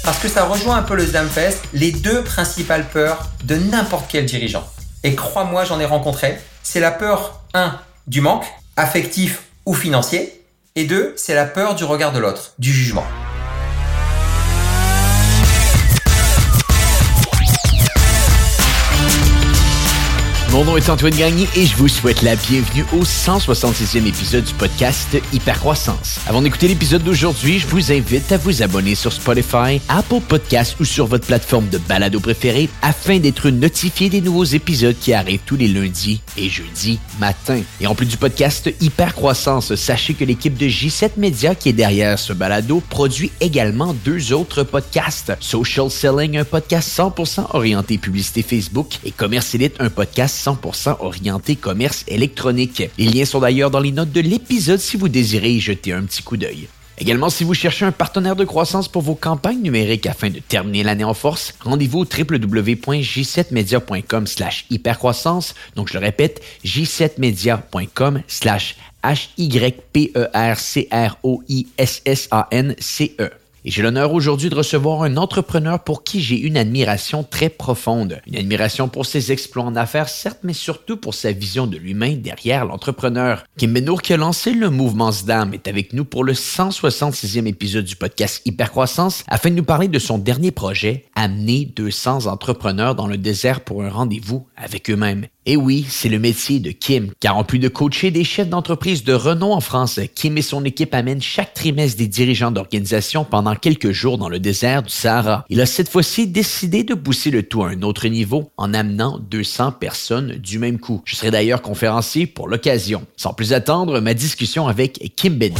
Parce que ça rejoint un peu le SDAMFest, les deux principales peurs de n'importe quel dirigeant. Et crois-moi, j'en ai rencontré. C'est la peur, 1, du manque, affectif ou financier. Et 2, c'est la peur du regard de l'autre, du jugement. Mon nom est Antoine Gagné et je vous souhaite la bienvenue au 166e épisode du podcast Hypercroissance. Avant d'écouter l'épisode d'aujourd'hui, je vous invite à vous abonner sur Spotify, Apple Podcasts ou sur votre plateforme de balado préférée afin d'être notifié des nouveaux épisodes qui arrivent tous les lundis et jeudis matin. Et en plus du podcast Hypercroissance, sachez que l'équipe de J7 Media qui est derrière ce balado produit également 2 autres podcasts. Social Selling, un podcast 100% orienté publicité Facebook et Commerce Elite, un podcast 100% orienté commerce électronique. Les liens sont d'ailleurs dans les notes de l'épisode si vous désirez y jeter un petit coup d'œil. Également, si vous cherchez un partenaire de croissance pour vos campagnes numériques afin de terminer l'année en force, rendez-vous au www.j7media.com/hypercroissance. Donc, je le répète, j7media.com/hypercroissance. Et j'ai l'honneur aujourd'hui de recevoir un entrepreneur pour qui j'ai une admiration très profonde. Une admiration pour ses exploits en affaires, certes, mais surtout pour sa vision de l'humain derrière l'entrepreneur. Kim Benour, qui a lancé le mouvement SDAM, est avec nous pour le 166e épisode du podcast Hypercroissance afin de nous parler de son dernier projet, amener 200 entrepreneurs dans le désert pour un rendez-vous avec eux-mêmes. Et oui, c'est le métier de Kim, car en plus de coacher des chefs d'entreprise de renom en France, Kim et son équipe amènent chaque trimestre des dirigeants d'organisations pendant quelques jours dans le désert du Sahara. Il a cette fois-ci décidé de pousser le tout à un autre niveau en amenant 200 personnes du même coup. Je serai d'ailleurs conférencier pour l'occasion. Sans plus attendre, ma discussion avec Kim Benour.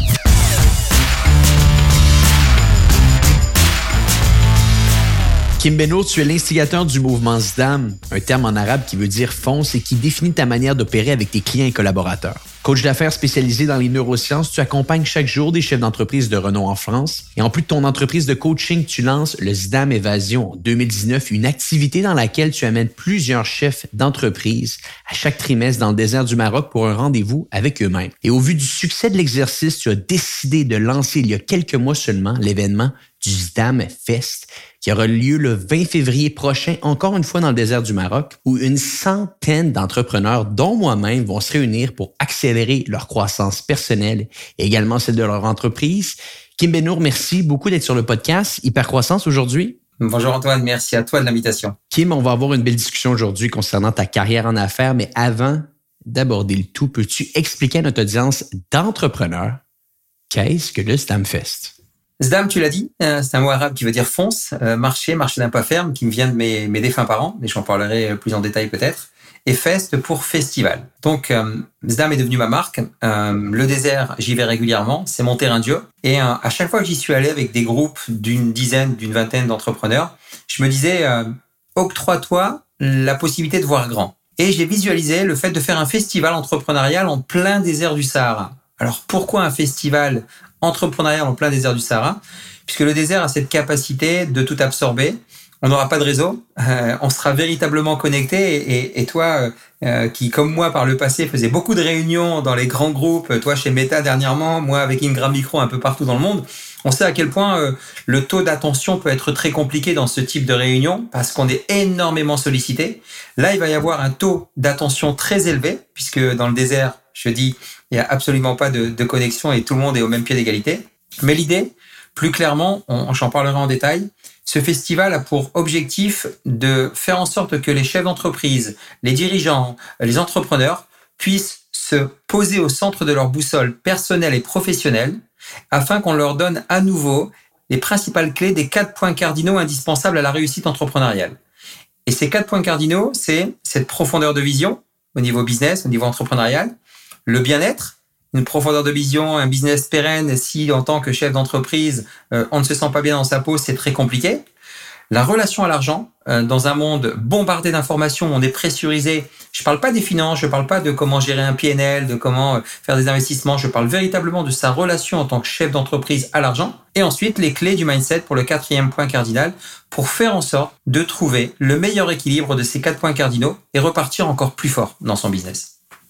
Kim Benour, tu es l'instigateur du mouvement SDAM, un terme en arabe qui veut dire fonce et qui définit ta manière d'opérer avec tes clients et collaborateurs. Coach d'affaires spécialisé dans les neurosciences, tu accompagnes chaque jour des chefs d'entreprise de renom en France. Et en plus de ton entreprise de coaching, tu lances le SDAM Évasion en 2019, une activité dans laquelle tu amènes plusieurs chefs d'entreprise à chaque trimestre dans le désert du Maroc pour un rendez-vous avec eux-mêmes. Et au vu du succès de l'exercice, tu as décidé de lancer il y a quelques mois seulement l'événement du SDAM Fest qui aura lieu le 20 février prochain, encore une fois dans le désert du Maroc, où une centaine d'entrepreneurs, dont moi-même, vont se réunir pour accélérer leur croissance personnelle et également celle de leur entreprise. Kim Benour, merci beaucoup d'être sur le podcast Hypercroissance aujourd'hui. Bonjour Antoine, merci à toi de l'invitation. Kim, on va avoir une belle discussion aujourd'hui concernant ta carrière en affaires, mais avant d'aborder le tout, peux-tu expliquer à notre audience d'entrepreneurs qu'est-ce que le SDAM Fest? SDAM, tu l'as dit, c'est un mot arabe qui veut dire fonce, marché d'un pas ferme, qui me vient de mes défunts parents, mais j'en parlerai plus en détail peut-être, et fest pour festival. Donc, SDAM est devenu ma marque. Le désert, j'y vais régulièrement, c'est mon terrain de jeu. Et à chaque fois que j'y suis allé avec des groupes d'une vingtaine d'entrepreneurs, je me disais, octroie-toi la possibilité de voir grand. Et j'ai visualisé le fait de faire un festival entrepreneurial en plein désert du Sahara. Alors, pourquoi un festival entrepreneurial en plein désert du Sahara? Puisque le désert a cette capacité de tout absorber. On n'aura pas de réseau, on sera véritablement connecté et toi qui comme moi par le passé faisais beaucoup de réunions dans les grands groupes, toi chez Meta dernièrement, moi avec Ingram Micro un peu partout dans le monde, on sait à quel point le taux d'attention peut être très compliqué dans ce type de réunion parce qu'on est énormément sollicité. Là, il va y avoir un taux d'attention très élevé puisque dans le désert, je dis, il n'y a absolument pas de connexion et tout le monde est au même pied d'égalité. Mais l'idée, plus clairement, j'en parlerai en détail, ce festival a pour objectif de faire en sorte que les chefs d'entreprise, les dirigeants, les entrepreneurs puissent se poser au centre de leur boussole personnelle et professionnelle afin qu'on leur donne à nouveau les principales clés des 4 points cardinaux indispensables à la réussite entrepreneuriale. Et ces 4 points cardinaux, c'est cette profondeur de vision au niveau business, au niveau entrepreneurial, le bien-être, une profondeur de vision, un business pérenne, si en tant que chef d'entreprise, on ne se sent pas bien dans sa peau, c'est très compliqué. La relation à l'argent, dans un monde bombardé d'informations, on est pressurisé. Je parle pas des finances, je parle pas de comment gérer un PNL, de comment faire des investissements, je parle véritablement de sa relation en tant que chef d'entreprise à l'argent. Et ensuite, les clés du mindset pour le 4e point cardinal, pour faire en sorte de trouver le meilleur équilibre de ces 4 points cardinaux et repartir encore plus fort dans son business.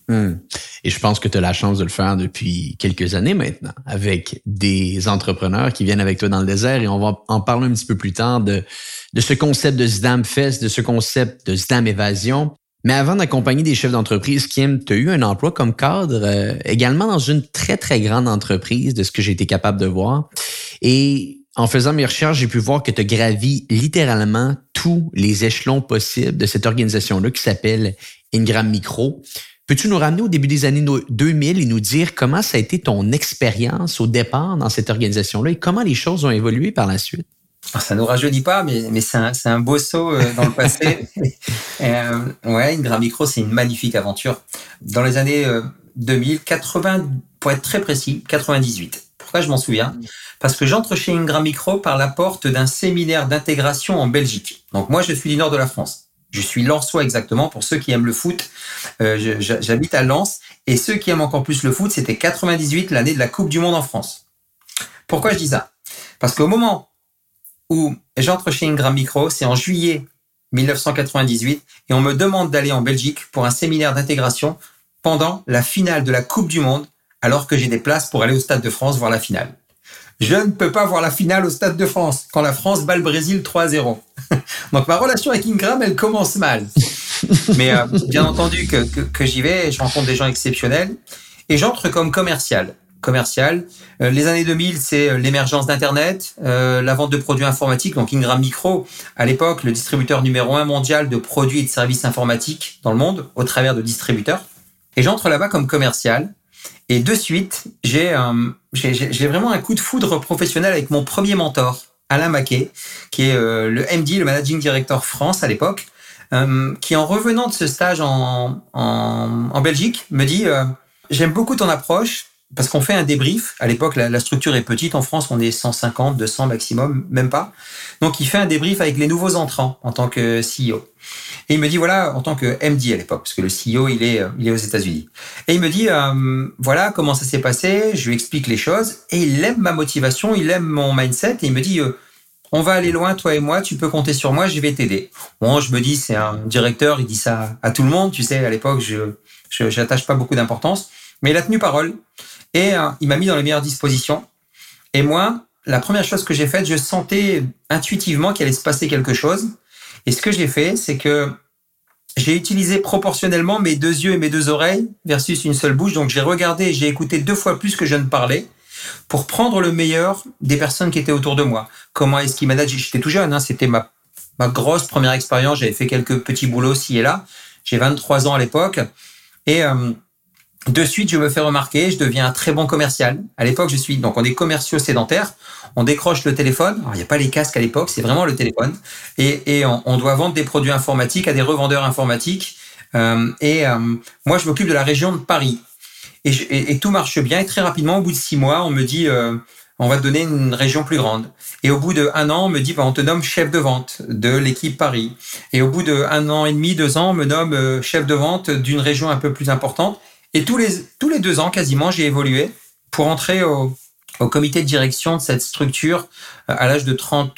Et je pense que tu as la chance de le faire depuis quelques années maintenant, avec des entrepreneurs qui viennent avec toi dans le désert, et on va en parler un petit peu plus tard de ce concept de Zdam Fest, de ce concept de Zdam Évasion. Mais avant d'accompagner des chefs d'entreprise, Kim, tu as eu un emploi comme cadre également dans une très, très grande entreprise, de ce que j'ai été capable de voir. Et en faisant mes recherches, j'ai pu voir que tu as gravi littéralement tous les échelons possibles de cette organisation-là qui s'appelle Ingram Micro. Peux-tu nous ramener au début des années 2000 et nous dire comment ça a été ton expérience au départ dans cette organisation-là et comment les choses ont évolué par la suite? Ça nous rajeunit pas, mais c'est un beau saut dans le passé. Ingram Micro, c'est une magnifique aventure. Dans les années 2080, pour être très précis, 98. Pourquoi je m'en souviens? Parce que j'entre chez Ingram Micro par la porte d'un séminaire d'intégration en Belgique. Donc moi, je suis du nord de la France. Je suis lensois exactement, pour ceux qui aiment le foot. J'habite à Lens. Et ceux qui aiment encore plus le foot, c'était 98, l'année de la Coupe du Monde en France. Pourquoi je dis ça? Parce qu'au moment où j'entre chez Ingram Micro, c'est en juillet 1998, et on me demande d'aller en Belgique pour un séminaire d'intégration pendant la finale de la Coupe du Monde, alors que j'ai des places pour aller au Stade de France voir la finale. Je ne peux pas voir la finale au Stade de France quand la France bat le Brésil 3-0. Donc ma relation avec Ingram, elle commence mal. Mais bien entendu que j'y vais, et je rencontre des gens exceptionnels, et j'entre comme commercial. Les années 2000, c'est l'émergence d'Internet, la vente de produits informatiques. Donc Ingram Micro, à l'époque, le distributeur numéro 1 mondial de produits et de services informatiques dans le monde, au travers de distributeurs. Et j'entre là-bas comme commercial. Et de suite, j'ai vraiment un coup de foudre professionnel avec mon premier mentor, Alain Maquet, qui est le MD, le Managing Director France à l'époque, qui en revenant de ce stage en Belgique, me dit j'aime beaucoup ton approche, parce qu'on fait un débrief. À l'époque, la structure est petite. En France, on est 150, 200 maximum, même pas. Donc, il fait un débrief avec les nouveaux entrants en tant que CEO. Et il me dit, voilà, en tant que MD à l'époque, parce que le CEO, il est aux États-Unis. Et il me dit, voilà comment ça s'est passé. Je lui explique les choses. Et il aime ma motivation, il aime mon mindset. Et il me dit, on va aller loin, toi et moi, tu peux compter sur moi, je vais t'aider. Bon, je me dis, c'est un directeur, il dit ça à tout le monde. Tu sais, à l'époque, je n'attache pas beaucoup d'importance. Mais il a tenu parole. Et il m'a mis dans les meilleures dispositions. Et moi, la première chose que j'ai faite, je sentais intuitivement qu'il allait se passer quelque chose. Et ce que j'ai fait, c'est que j'ai utilisé proportionnellement mes 2 yeux et mes 2 oreilles versus une seule bouche. Donc j'ai regardé et j'ai écouté 2 fois plus que je ne parlais pour prendre le meilleur des personnes qui étaient autour de moi. Comment est-ce qu'ils managent? J'étais tout jeune, c'était ma grosse première expérience. J'avais fait quelques petits boulots ci et là. J'ai 23 ans à l'époque. Et de suite, je me fais remarquer, je deviens un très bon commercial. À l'époque, donc on est commerciaux sédentaires, on décroche le téléphone. Alors, il n'y a pas les casques à l'époque, c'est vraiment le téléphone. Et on doit vendre des produits informatiques à des revendeurs informatiques. Moi, je m'occupe de la région de Paris. Et tout marche bien. Et très rapidement, au bout de 6 mois, on me dit, on va te donner une région plus grande. Et au bout d'1 an, on me dit, on te nomme chef de vente de l'équipe Paris. Et au bout d'1 an et demi, 2 ans, on me nomme chef de vente d'une région un peu plus importante. Et tous les 2 ans, quasiment, j'ai évolué pour entrer au comité de direction de cette structure à l'âge de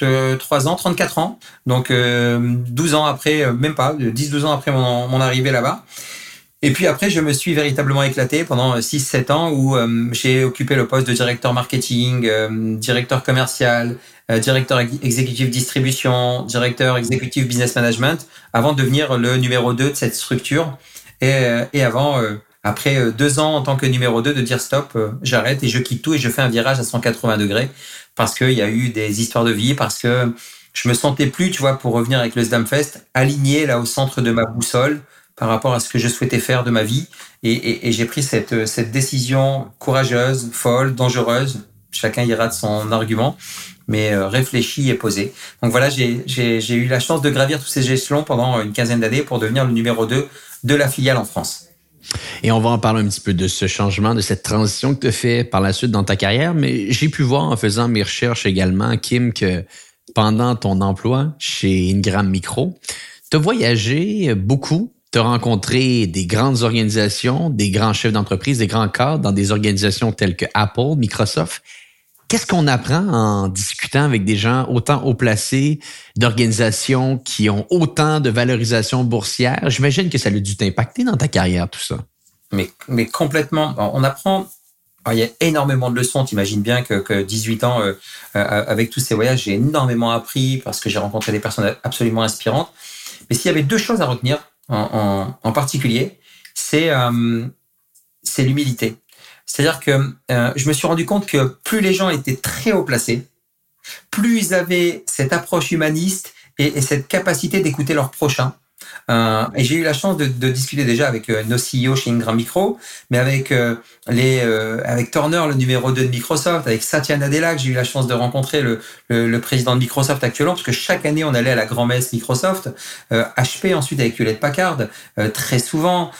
34 ans. Donc, 12 ans après, même pas, 10-12 ans après mon arrivée là-bas. Et puis après, je me suis véritablement éclaté pendant 6-7 ans où j'ai occupé le poste de directeur marketing, directeur commercial, directeur exécutif distribution, directeur exécutif business management, avant de devenir le numéro 2 de cette structure. Et avant... Après 2 ans en tant que numéro 2, de dire stop, j'arrête et je quitte tout et je fais un virage à 180 degrés parce qu'il y a eu des histoires de vie, parce que je me sentais plus, tu vois, pour revenir avec le Zdam Fest, aligné là au centre de ma boussole par rapport à ce que je souhaitais faire de ma vie. Et j'ai pris cette décision courageuse, folle, dangereuse. Chacun ira de son argument, mais réfléchie et posée. Donc voilà, j'ai eu la chance de gravir tous ces échelons pendant une 15aine d'années pour devenir le numéro 2 de la filiale en France. Et on va en parler un petit peu de ce changement, de cette transition que tu as fait par la suite dans ta carrière. Mais j'ai pu voir en faisant mes recherches également, Kim, que pendant ton emploi chez Ingram Micro, tu as voyagé beaucoup. Tu as rencontré des grandes organisations, des grands chefs d'entreprise, des grands cadres dans des organisations telles que Apple, Microsoft. Qu'est-ce qu'on apprend en discutant avec des gens autant haut placés, d'organisations qui ont autant de valorisation boursière? J'imagine que ça a dû t'impacter dans ta carrière, tout ça. Mais complètement. On apprend. Alors, il y a énormément de leçons. T'imagines bien que 18 ans, avec tous ces voyages, j'ai énormément appris parce que j'ai rencontré des personnes absolument inspirantes. Mais s'il y avait 2 choses à retenir en particulier, c'est l'humilité. C'est-à-dire que je me suis rendu compte que plus les gens étaient très haut placés, plus ils avaient cette approche humaniste et cette capacité d'écouter leurs prochains. Et j'ai eu la chance de discuter déjà avec nos CEO chez Ingram Micro, mais avec avec Turner, le numéro 2 de Microsoft, avec Satya Nadella, que j'ai eu la chance de rencontrer, le président de Microsoft actuellement, parce que chaque année on allait à la grand-messe Microsoft, HP ensuite avec Hewlett-Packard, très souvent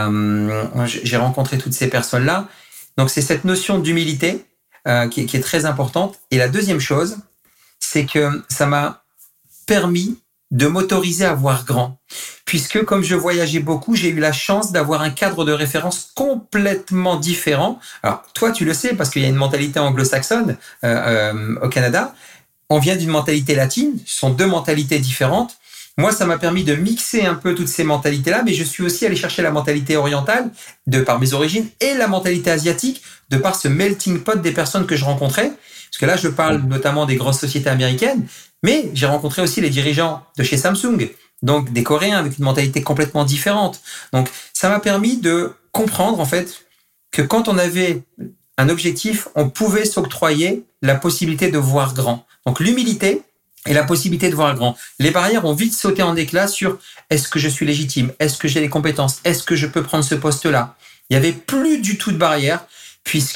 j'ai rencontré toutes ces personnes-là. Donc c'est cette notion d'humilité qui est très importante. Et la deuxième chose, c'est que ça m'a permis de m'autoriser à voir grand. Puisque comme je voyageais beaucoup, j'ai eu la chance d'avoir un cadre de référence complètement différent. Alors toi, tu le sais, parce qu'il y a une mentalité anglo-saxonne au Canada. On vient d'une mentalité latine, ce sont 2 mentalités différentes. Moi, ça m'a permis de mixer un peu toutes ces mentalités-là, mais je suis aussi allé chercher la mentalité orientale, de par mes origines, et la mentalité asiatique, de par ce melting pot des personnes que je rencontrais. Parce que là, je parle notamment des grosses sociétés américaines, mais j'ai rencontré aussi les dirigeants de chez Samsung, donc des Coréens avec une mentalité complètement différente. Donc, ça m'a permis de comprendre, en fait, que quand on avait un objectif, on pouvait s'octroyer la possibilité de voir grand. Donc, l'humilité et la possibilité de voir grand. Les barrières ont vite sauté en éclats sur est-ce que je suis légitime? Est-ce que j'ai les compétences? Est-ce que je peux prendre ce poste-là? Il n'y avait plus du tout de barrières puisque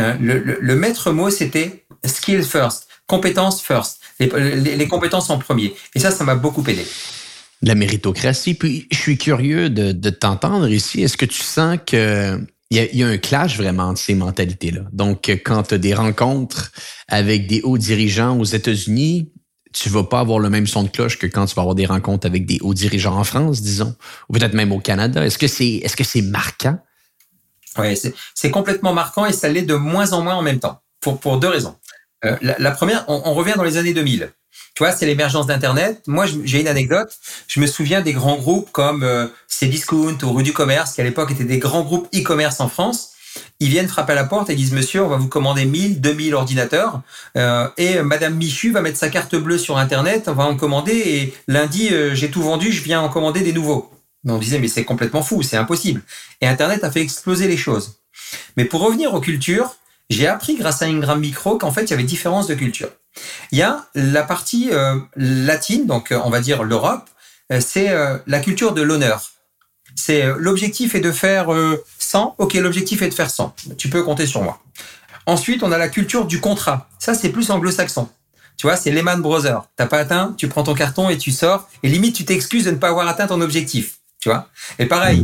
le maître mot, c'était skill first, compétences first, les compétences en premier. Et ça m'a beaucoup aidé. La méritocratie. Puis, je suis curieux de t'entendre ici. Est-ce que tu sens que il y a un clash vraiment entre ces mentalités-là? Donc, quand tu as des rencontres avec des hauts dirigeants aux États-Unis, tu vas pas avoir le même son de cloche que quand tu vas avoir des rencontres avec des hauts dirigeants en France, disons, ou peut-être même au Canada. Est-ce que c'est marquant? Oui, c'est complètement marquant et ça l'est de moins en moins en même temps, pour 2 raisons. La première, on revient dans les années 2000. Tu vois, c'est l'émergence d'Internet. Moi, j'ai une anecdote. Je me souviens des grands groupes comme Cdiscount ou Rue du Commerce, qui à l'époque étaient des grands groupes e-commerce en France. Ils viennent frapper à la porte et disent « Monsieur, on va vous commander 1000, 2000 ordinateurs et Madame Michu va mettre sa carte bleue sur Internet, on va en commander et lundi, j'ai tout vendu, je viens en commander des nouveaux. » On disait « Mais c'est complètement fou, c'est impossible. » Et Internet a fait exploser les choses. Mais pour revenir aux cultures, j'ai appris grâce à Ingram Micro qu'en fait, il y avait différence de culture. Il y a la partie latine, donc on va dire l'Europe, c'est la culture de l'honneur. C'est l'objectif est de faire 100, ok, l'objectif est de faire 100. Tu peux compter sur moi. Ensuite, on a la culture du contrat. Ça, c'est plus anglo-saxon. Tu vois, c'est Lehman Brothers. T'as pas atteint, tu prends ton carton et tu sors. Et limite, tu t'excuses de ne pas avoir atteint ton objectif. Tu vois. Et pareil,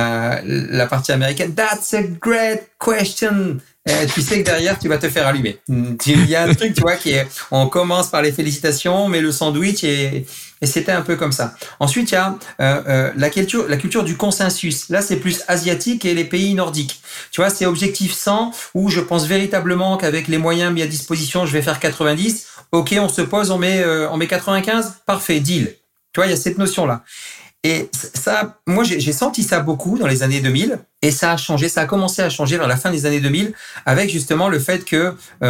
la partie américaine, that's a great question. Tu sais que derrière, tu vas te faire allumer. Il y a un truc, tu vois, on commence par les félicitations, on met le sandwich et c'était un peu comme ça. Ensuite, il y a la culture du consensus. Là, c'est plus asiatique et les pays nordiques. Tu vois, c'est objectif 100 où je pense véritablement qu'avec les moyens mis à disposition, je vais faire 90. Ok, on se pose, on met 95. Parfait, deal. Tu vois, il y a cette notion-là. Et ça, moi, j'ai senti ça beaucoup dans les années 2000 et ça a changé, ça a commencé à changer vers la fin des années 2000 avec justement le fait que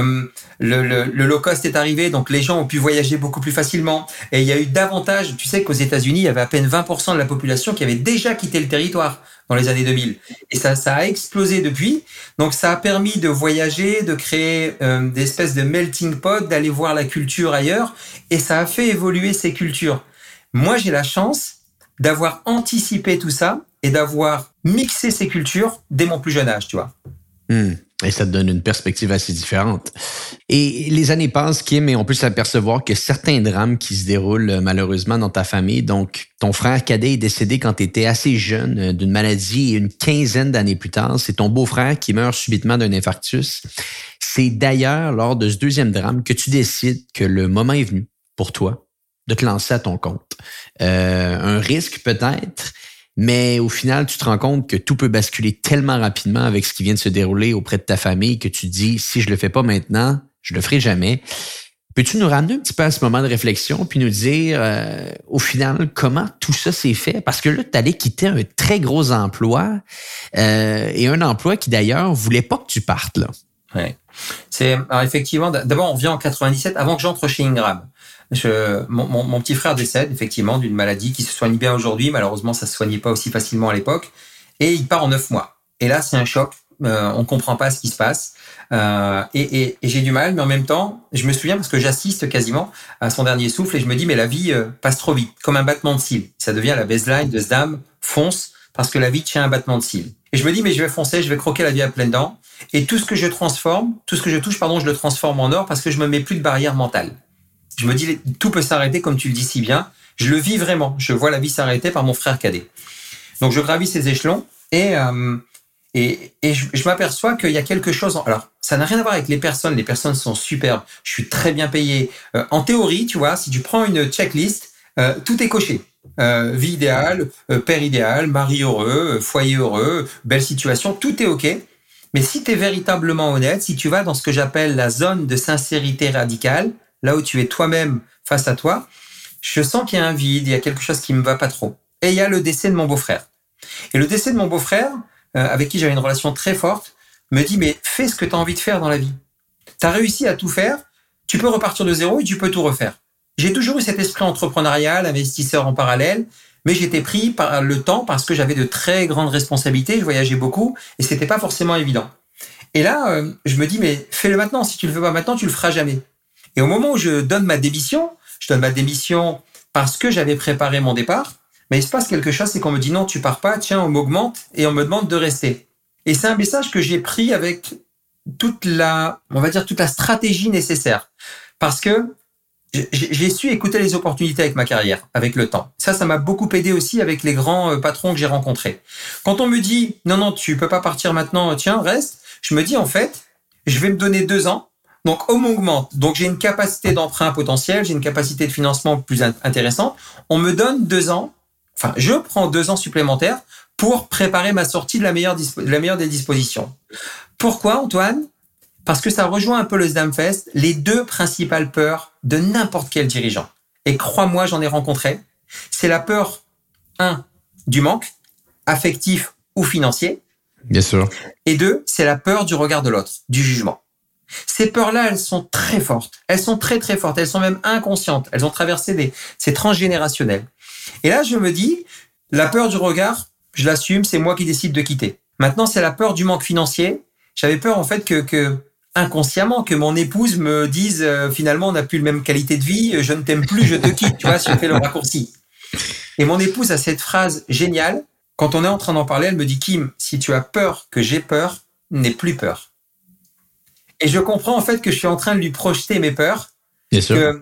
le low cost est arrivé, donc les gens ont pu voyager beaucoup plus facilement et il y a eu davantage, tu sais qu'aux États-Unis, il y avait à peine 20% de la population qui avait déjà quitté le territoire dans les années 2000 et ça a explosé depuis, donc ça a permis de voyager, de créer des espèces de melting pot, d'aller voir la culture ailleurs et ça a fait évoluer ces cultures. Moi, j'ai la chance d'avoir anticipé tout ça et d'avoir mixé ces cultures dès mon plus jeune âge, tu vois. Et ça te donne une perspective assez différente. Et les années passent, Kim, et on peut s'apercevoir que certains drames qui se déroulent malheureusement dans ta famille, donc ton frère cadet est décédé quand tu étais assez jeune d'une maladie et une quinzaine d'années plus tard, c'est ton beau-frère qui meurt subitement d'un infarctus. C'est d'ailleurs lors de ce 2e drame que tu décides que le moment est venu pour toi de te lancer à ton compte. Un risque peut-être, mais au final, tu te rends compte que tout peut basculer tellement rapidement avec ce qui vient de se dérouler auprès de ta famille que tu te dis, si je le fais pas maintenant, je le ferai jamais. Peux-tu nous ramener un petit peu à ce moment de réflexion puis nous dire, au final, comment tout ça s'est fait? Parce que là, tu allais quitter un très gros emploi et un emploi qui, d'ailleurs, voulait pas que tu partes, là. Ouais. Alors effectivement, d'abord, on vient en 97, avant que j'entre chez Ingram. Mon petit frère décède, effectivement, d'une maladie qui se soigne bien aujourd'hui. Malheureusement, ça se soignait pas aussi facilement à l'époque. Et il part en 9 mois. Et là, c'est un choc. On comprend pas ce qui se passe. Et j'ai du mal, mais en même temps, je me souviens parce que j'assiste quasiment à son dernier souffle et je me dis, mais la vie passe trop vite, comme un battement de cils. Ça devient la baseline de Zdam, fonce, parce que la vie tient un battement de cils. Et je me dis, mais je vais foncer, je vais croquer la vie à pleines dents. Et tout ce que je touche, je le transforme en or parce que je me mets plus de barrière mentale. Je me dis, tout peut s'arrêter comme tu le dis si bien. Je le vis vraiment. Je vois la vie s'arrêter par mon frère cadet. Donc, je gravis ces échelons et je m'aperçois qu'il y a quelque chose. Alors, ça n'a rien à voir avec les personnes. Les personnes sont superbes. Je suis très bien payé. En théorie, tu vois, si tu prends une checklist, tout est coché. Vie idéale, père idéal, mari heureux, foyer heureux, belle situation, tout est OK. Mais si tu es véritablement honnête, si tu vas dans ce que j'appelle la zone de sincérité radicale, là où tu es toi-même face à toi, je sens qu'il y a un vide, il y a quelque chose qui me va pas trop. Et il y a le décès de mon beau-frère. Et le décès de mon beau-frère, avec qui j'avais une relation très forte, me dit, mais fais ce que tu as envie de faire dans la vie. Tu as réussi à tout faire, tu peux repartir de zéro et tu peux tout refaire. J'ai toujours eu cet esprit entrepreneurial, investisseur en parallèle, mais j'étais pris par le temps parce que j'avais de très grandes responsabilités, je voyageais beaucoup et c'était pas forcément évident. Et là, je me dis, mais fais-le maintenant. Si tu le fais pas maintenant, tu le feras jamais. Et au moment où je donne ma démission parce que j'avais préparé mon départ, mais il se passe quelque chose, c'est qu'on me dit non, tu pars pas, tiens, on m'augmente et on me demande de rester. Et c'est un message que j'ai pris avec toute la stratégie nécessaire. Parce que j'ai su écouter les opportunités avec ma carrière, avec le temps. Ça m'a beaucoup aidé aussi avec les grands patrons que j'ai rencontrés. Quand on me dit, non, tu peux pas partir maintenant, tiens, reste, je me dis, en fait, je vais me donner 2 ans. Donc, on m'augmente. Donc, j'ai une capacité d'emprunt potentiel, j'ai une capacité de financement plus intéressante. On me donne 2 ans. Enfin, je prends 2 ans supplémentaires pour préparer ma sortie de la meilleure des dispositions. Pourquoi, Antoine? Parce que ça rejoint un peu le Zdamfest, les 2 principales peurs de n'importe quel dirigeant. Et crois-moi, j'en ai rencontré. C'est la peur, 1, du manque, affectif ou financier. Bien sûr. Et 2, c'est la peur du regard de l'autre, du jugement. Ces peurs-là, elles sont très fortes. Elles sont très, très fortes. Elles sont même inconscientes. Elles ont traversé c'est transgénérationnel. Et là, je me dis, la peur du regard, je l'assume, c'est moi qui décide de quitter. Maintenant, c'est la peur du manque financier. J'avais peur, en fait, que inconsciemment, que mon épouse me dise, finalement, on n'a plus la même qualité de vie, je ne t'aime plus, je te quitte. Tu vois, si on fait le raccourci. Et mon épouse a cette phrase géniale. Quand on est en train d'en parler, elle me dit, Kim, si tu as peur que j'ai peur, n'aie plus peur. Et je comprends, en fait, que je suis en train de lui projeter mes peurs. Bien sûr.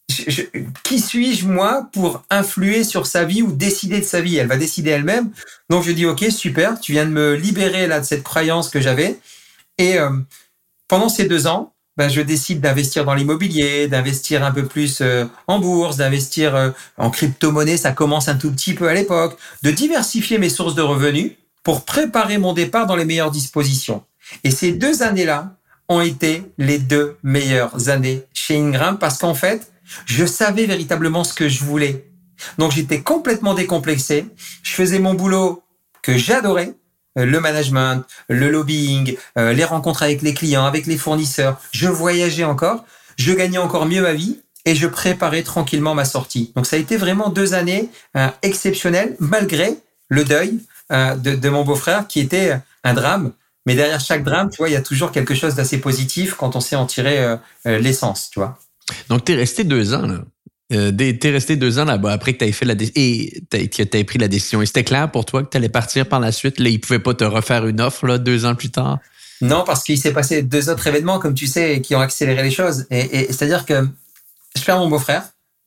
Qui suis-je, moi, pour influer sur sa vie ou décider de sa vie? Elle va décider elle-même. Donc, je dis, OK, super, tu viens de me libérer là de cette croyance que j'avais. Et pendant ces 2 ans, je décide d'investir dans l'immobilier, d'investir un peu plus en bourse, d'investir en crypto-monnaie, ça commence un tout petit peu à l'époque, de diversifier mes sources de revenus pour préparer mon départ dans les meilleures dispositions. Et ces 2 années-là ont été les 2 meilleures années chez Ingram parce qu'en fait, je savais véritablement ce que je voulais. Donc, j'étais complètement décomplexé. Je faisais mon boulot que j'adorais, le management, le lobbying, les rencontres avec les clients, avec les fournisseurs. Je voyageais encore, je gagnais encore mieux ma vie et je préparais tranquillement ma sortie. Donc, ça a été vraiment 2 années exceptionnelles malgré le deuil de mon beau-frère qui était un drame. Mais derrière chaque drame, tu vois, il y a toujours quelque chose d'assez positif quand on sait en tirer l'essence, tu vois. Donc, t'es resté 2 ans, là. T'es resté 2 ans là-bas après que t'aies fait que t'aies pris la décision. Et c'était clair pour toi que t'allais partir par la suite? Là, ils pouvaient pas te refaire une offre, là, 2 ans plus tard? Non, parce qu'il s'est passé 2 autres événements, comme tu sais, qui ont accéléré les choses. Et c'est-à-dire que je perds mon beau-frère.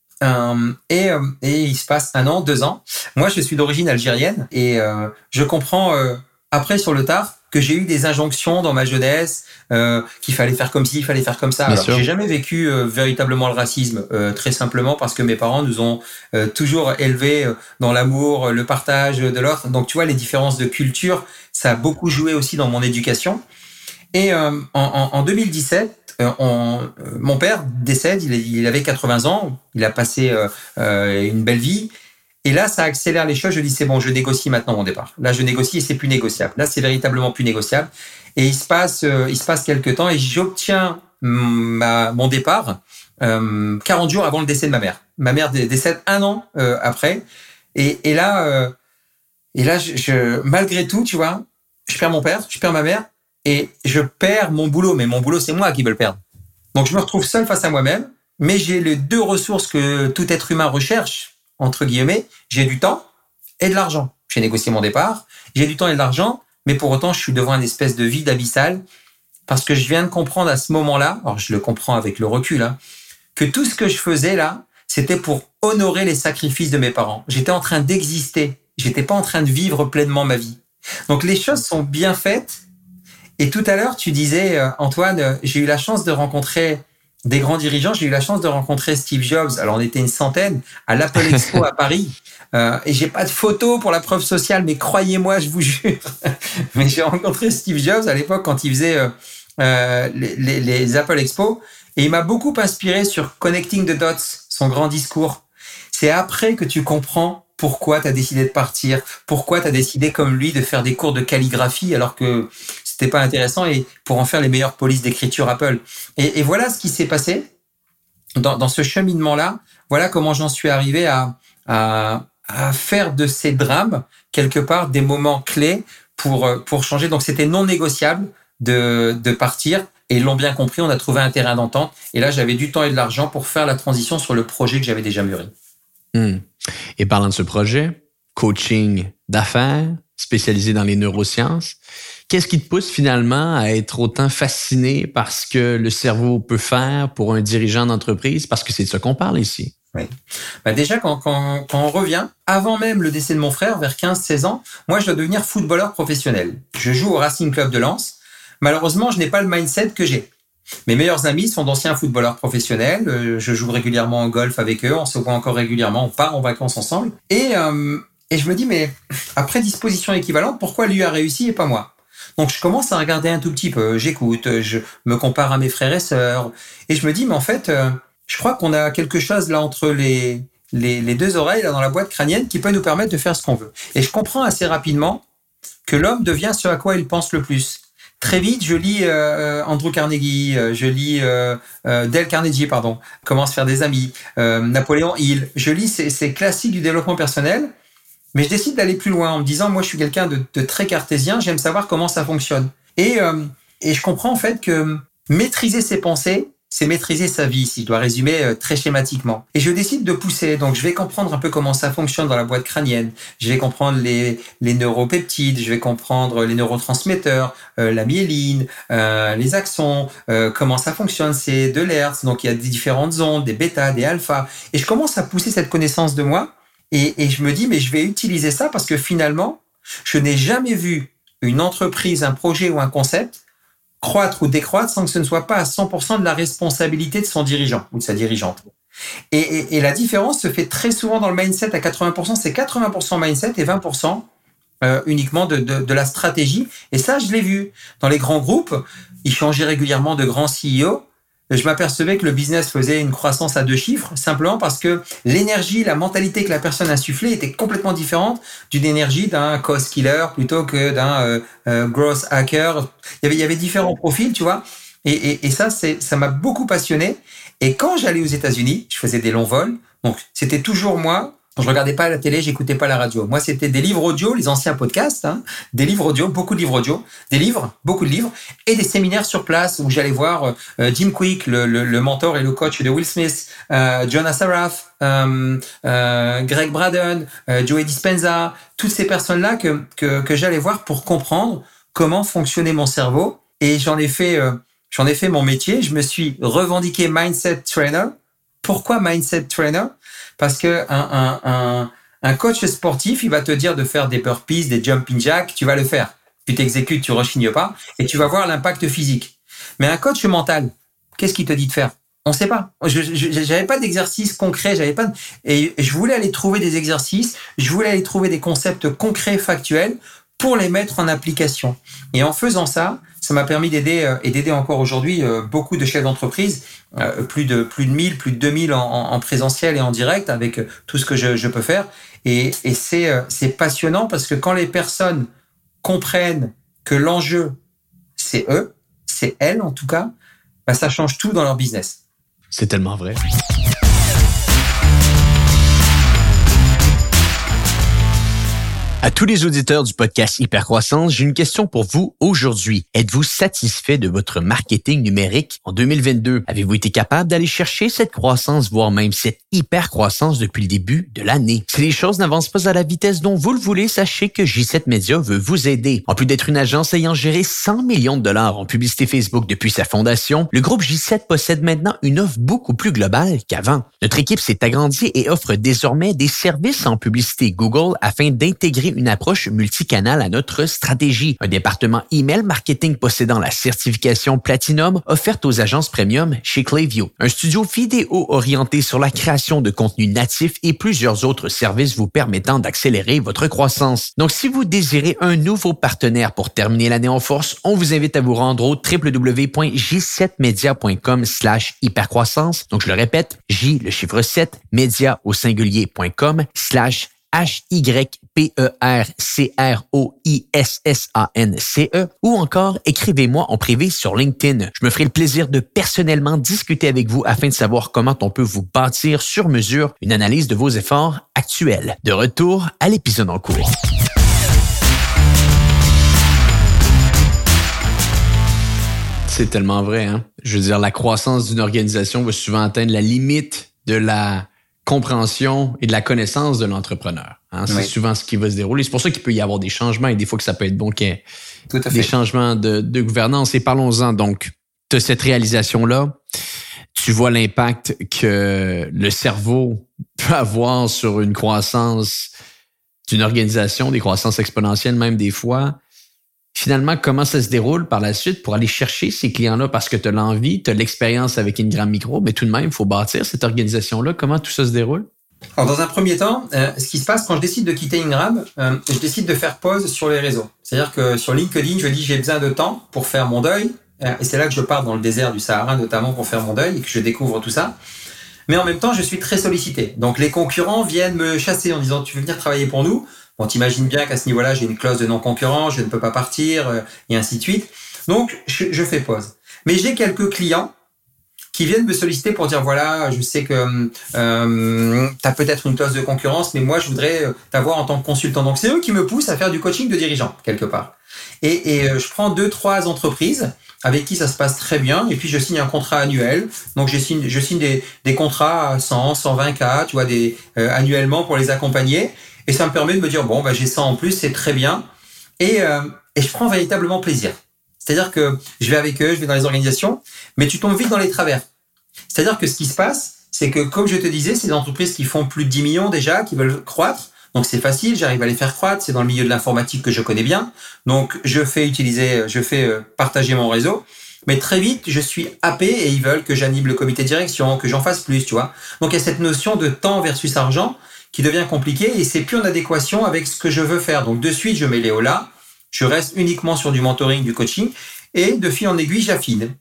Et il se passe 1 an, 2 ans. Moi, je suis d'origine algérienne et je comprends après sur le tard que j'ai eu des injonctions dans ma jeunesse, qu'il fallait faire comme ci, il fallait faire comme ça. Alors, j'ai jamais vécu véritablement le racisme, très simplement parce que mes parents nous ont toujours élevés dans l'amour, le partage de l'autre. Donc, tu vois, les différences de culture, ça a beaucoup joué aussi dans mon éducation. Et en 2017, mon père décède, il avait 80 ans, il a passé une belle vie. Et là, ça accélère les choses. Je dis, c'est bon, je négocie maintenant mon départ. Là, je négocie et c'est plus négociable. Là, c'est véritablement plus négociable. Et il se passe quelques temps et j'obtiens mon départ 40 jours avant le décès de ma mère. Ma mère décède 1 an après. Et là, malgré tout, tu vois, je perds mon père, je perds ma mère et je perds mon boulot. Mais mon boulot, c'est moi qui veux le perdre. Donc, je me retrouve seul face à moi-même. Mais j'ai les 2 ressources que tout être humain recherche, entre guillemets, j'ai du temps et de l'argent. J'ai négocié mon départ, j'ai du temps et de l'argent, mais pour autant, je suis devant une espèce de vide abyssal parce que je viens de comprendre à ce moment-là, alors je le comprends avec le recul, que tout ce que je faisais là, c'était pour honorer les sacrifices de mes parents. J'étais en train d'exister, j'étais pas en train de vivre pleinement ma vie. Donc les choses sont bien faites. Et tout à l'heure, tu disais, Antoine, j'ai eu la chance de rencontrer des grands dirigeants. J'ai eu la chance de rencontrer Steve Jobs. Alors, on était une centaine à l'Apple Expo à Paris. Et j'ai pas de photo pour la preuve sociale, mais croyez-moi, je vous jure. Mais j'ai rencontré Steve Jobs à l'époque quand il faisait les Apple Expo. Et il m'a beaucoup inspiré sur Connecting the Dots, son grand discours. C'est après que tu comprends pourquoi tu as décidé de partir, pourquoi tu as décidé comme lui de faire des cours de calligraphie alors que c'était pas intéressant et pour en faire les meilleures polices d'écriture Apple. Et voilà ce qui s'est passé dans ce cheminement-là. Voilà comment j'en suis arrivé à faire de ces drames quelque part des moments clés pour changer. Donc c'était non négociable de partir. Et ils l'ont bien compris, on a trouvé un terrain d'entente. Et là, j'avais du temps et de l'argent pour faire la transition sur le projet que j'avais déjà mûri. Et parlant de ce projet, coaching d'affaires, spécialisé dans les neurosciences, qu'est-ce qui te pousse finalement à être autant fasciné par ce que le cerveau peut faire pour un dirigeant d'entreprise? Parce que c'est de ça qu'on parle ici. Oui. Déjà, quand on revient, avant même le décès de mon frère, vers 15-16 ans, moi, je dois devenir footballeur professionnel. Je joue au Racing Club de Lens. Malheureusement, je n'ai pas le mindset que j'ai. Mes meilleurs amis sont d'anciens footballeurs professionnels. Je joue régulièrement au golf avec eux. On se voit encore régulièrement. On part en vacances ensemble. Et je me dis, mais après disposition équivalente, pourquoi lui a réussi et pas moi? Donc, je commence à regarder un tout petit peu. J'écoute, je me compare à mes frères et sœurs. Et je me dis, mais en fait, je crois qu'on a quelque chose là entre les 2 oreilles là dans la boîte crânienne qui peut nous permettre de faire ce qu'on veut. Et je comprends assez rapidement que l'homme devient ce à quoi il pense le plus. Très vite, je lis Andrew Carnegie, je lis Dale Carnegie, Comment se faire des amis, Napoléon Hill. Je lis ces classiques du développement personnel, mais je décide d'aller plus loin en me disant, moi, je suis quelqu'un de très cartésien, j'aime savoir comment ça fonctionne. Et je comprends en fait que maîtriser ses pensées, c'est maîtriser sa vie, si je dois résumer très schématiquement. Et je décide de pousser. Donc, je vais comprendre un peu comment ça fonctionne dans la boîte crânienne. Je vais comprendre les neuropeptides. Je vais comprendre les neurotransmetteurs, la myéline, les axons, comment ça fonctionne. C'est de l'hertz. Donc, il y a des différentes ondes, des bêta, des alpha. Et je commence à pousser cette connaissance de moi. Et je me dis, mais je vais utiliser ça parce que finalement, je n'ai jamais vu une entreprise, un projet ou un concept croître ou décroître sans que ce ne soit pas à 100% de la responsabilité de son dirigeant ou de sa dirigeante. Et la différence se fait très souvent dans le mindset à 80%. C'est 80% mindset et 20% uniquement de la stratégie. Et ça, je l'ai vu. Dans les grands groupes, ils changeaient régulièrement de grands CEO. Je m'apercevais que le business faisait une croissance à 2 chiffres, simplement parce que l'énergie, la mentalité que la personne insufflait était complètement différente d'une énergie d'un cost killer plutôt que d'un growth hacker. Il y avait différents profils, tu vois. Et ça m'a beaucoup passionné. Et quand j'allais aux États-Unis, je faisais des longs vols. Donc, c'était toujours moi. Je regardais pas la télé, j'écoutais pas la radio. Moi, c'était des livres audio, les anciens podcasts, des livres audio, beaucoup de livres audio, des livres, beaucoup de livres, et des séminaires sur place où j'allais voir Jim Quick, le mentor et le coach de Will Smith, John Assaraf, Greg Braden, Joey Dispenza, toutes ces personnes-là que j'allais voir pour comprendre comment fonctionnait mon cerveau. Et j'en ai fait mon métier. Je me suis revendiqué mindset trainer. Pourquoi mindset trainer? Parce que un coach sportif, il va te dire de faire des burpees, des jumping jacks, tu vas le faire. Tu t'exécutes, tu rechignes pas, et tu vas voir l'impact physique. Mais un coach mental, qu'est-ce qu'il te dit de faire? On sait pas. J'avais pas d'exercice concret, et je voulais aller trouver des exercices, je voulais aller trouver des concepts concrets, factuels, pour les mettre en application. Et en faisant ça ça m'a permis d'aider et d'aider encore aujourd'hui beaucoup de chefs d'entreprise, plus de 1000, plus de 2000 en présentiel et en direct avec tout ce que je peux faire. Et c'est passionnant parce que quand les personnes comprennent que l'enjeu, c'est eux, c'est elles en tout cas, bah, ça change tout dans leur business. C'est tellement vrai. À tous les auditeurs du podcast Hypercroissance, j'ai une question pour vous aujourd'hui. Êtes-vous satisfait de votre marketing numérique en 2022? Avez-vous été capable d'aller chercher cette croissance, voire même cette hypercroissance depuis le début de l'année? Si les choses n'avancent pas à la vitesse dont vous le voulez, sachez que J7 Media veut vous aider. En plus d'être une agence ayant géré 100 millions de dollars en publicité Facebook depuis sa fondation, le groupe J7 possède maintenant une offre beaucoup plus globale qu'avant. Notre équipe s'est agrandie et offre désormais des services en publicité Google afin d'intégrer une approche multicanale à notre stratégie. Un département email marketing possédant la certification Platinum offerte aux agences premium chez Klaviyo. Un studio vidéo orienté sur la création de contenu natif et plusieurs autres services vous permettant d'accélérer votre croissance. Donc, si vous désirez un nouveau partenaire pour terminer l'année en force, on vous invite à vous rendre au www.j7media.com/hypercroissance. Donc, je le répète, J, le chiffre 7, média au singulier.com/HYPERCROISSANCE ou encore écrivez-moi en privé sur LinkedIn. Je me ferai le plaisir de personnellement discuter avec vous afin de savoir comment on peut vous bâtir sur mesure une analyse de vos efforts actuels. De retour à l'épisode en cours. C'est tellement vrai, hein? Je veux dire, la croissance d'une organisation va souvent atteindre la limite de la compréhension et de la connaissance de l'entrepreneur. Hein? C'est souvent ce qui va se dérouler. C'est pour ça qu'il peut y avoir des changements et des fois que ça peut être bon qu'il y ait des changements de gouvernance. Et parlons-en donc de cette réalisation-là. Tu vois l'impact que le cerveau peut avoir sur une croissance d'une organisation, des croissances exponentielles même des fois. Finalement, comment ça se déroule par la suite pour aller chercher ces clients-là parce que tu as l'envie, tu as l'expérience avec Ingram Micro, mais tout de même, il faut bâtir cette organisation-là. Comment tout ça se déroule? Alors, dans un premier temps, ce qui se passe quand je décide de quitter Ingram, je décide de faire pause sur les réseaux. C'est-à-dire que sur LinkedIn, je dis j'ai besoin de temps pour faire mon deuil. Et c'est là que je pars dans le désert du Sahara, notamment pour faire mon deuil et que je découvre tout ça. Mais en même temps, je suis très sollicité. Donc, les concurrents viennent me chasser en disant « Tu veux venir travailler pour nous ?» Bon, t'imagines bien qu'à ce niveau-là, j'ai une clause de non-concurrence, je ne peux pas partir, et ainsi de suite. Donc, je fais pause. Mais j'ai quelques clients qui viennent me solliciter pour dire, voilà, je sais que tu as peut-être une clause de concurrence, mais moi, je voudrais t'avoir en tant que consultant. Donc, c'est eux qui me poussent à faire du coaching de dirigeants, quelque part. Et je prends 2-3 entreprises avec qui ça se passe très bien, et puis je signe un contrat annuel. Donc, je signe des contrats à 100, 120 K, tu vois, annuellement pour les accompagner. Et ça me permet de me dire, bon, bah, j'ai ça en plus, c'est très bien. Et je prends véritablement plaisir. C'est-à-dire que je vais avec eux, je vais dans les organisations, mais tu tombes vite dans les travers. C'est-à-dire que ce qui se passe, c'est que, comme je te disais, c'est des entreprises qui font plus de 10 millions déjà, qui veulent croître. Donc, c'est facile, j'arrive à les faire croître. C'est dans le milieu de l'informatique que je connais bien. Donc, je fais partager mon réseau. Mais très vite, je suis happé et ils veulent que j'anime le comité de direction, que j'en fasse plus, tu vois. Donc, il y a cette notion de temps versus argent qui devient compliqué et c'est plus en adéquation avec ce que je veux faire. Donc, de suite, je mets les hauts là, je reste uniquement sur du mentoring, du coaching et de fil en aiguille, j'affine.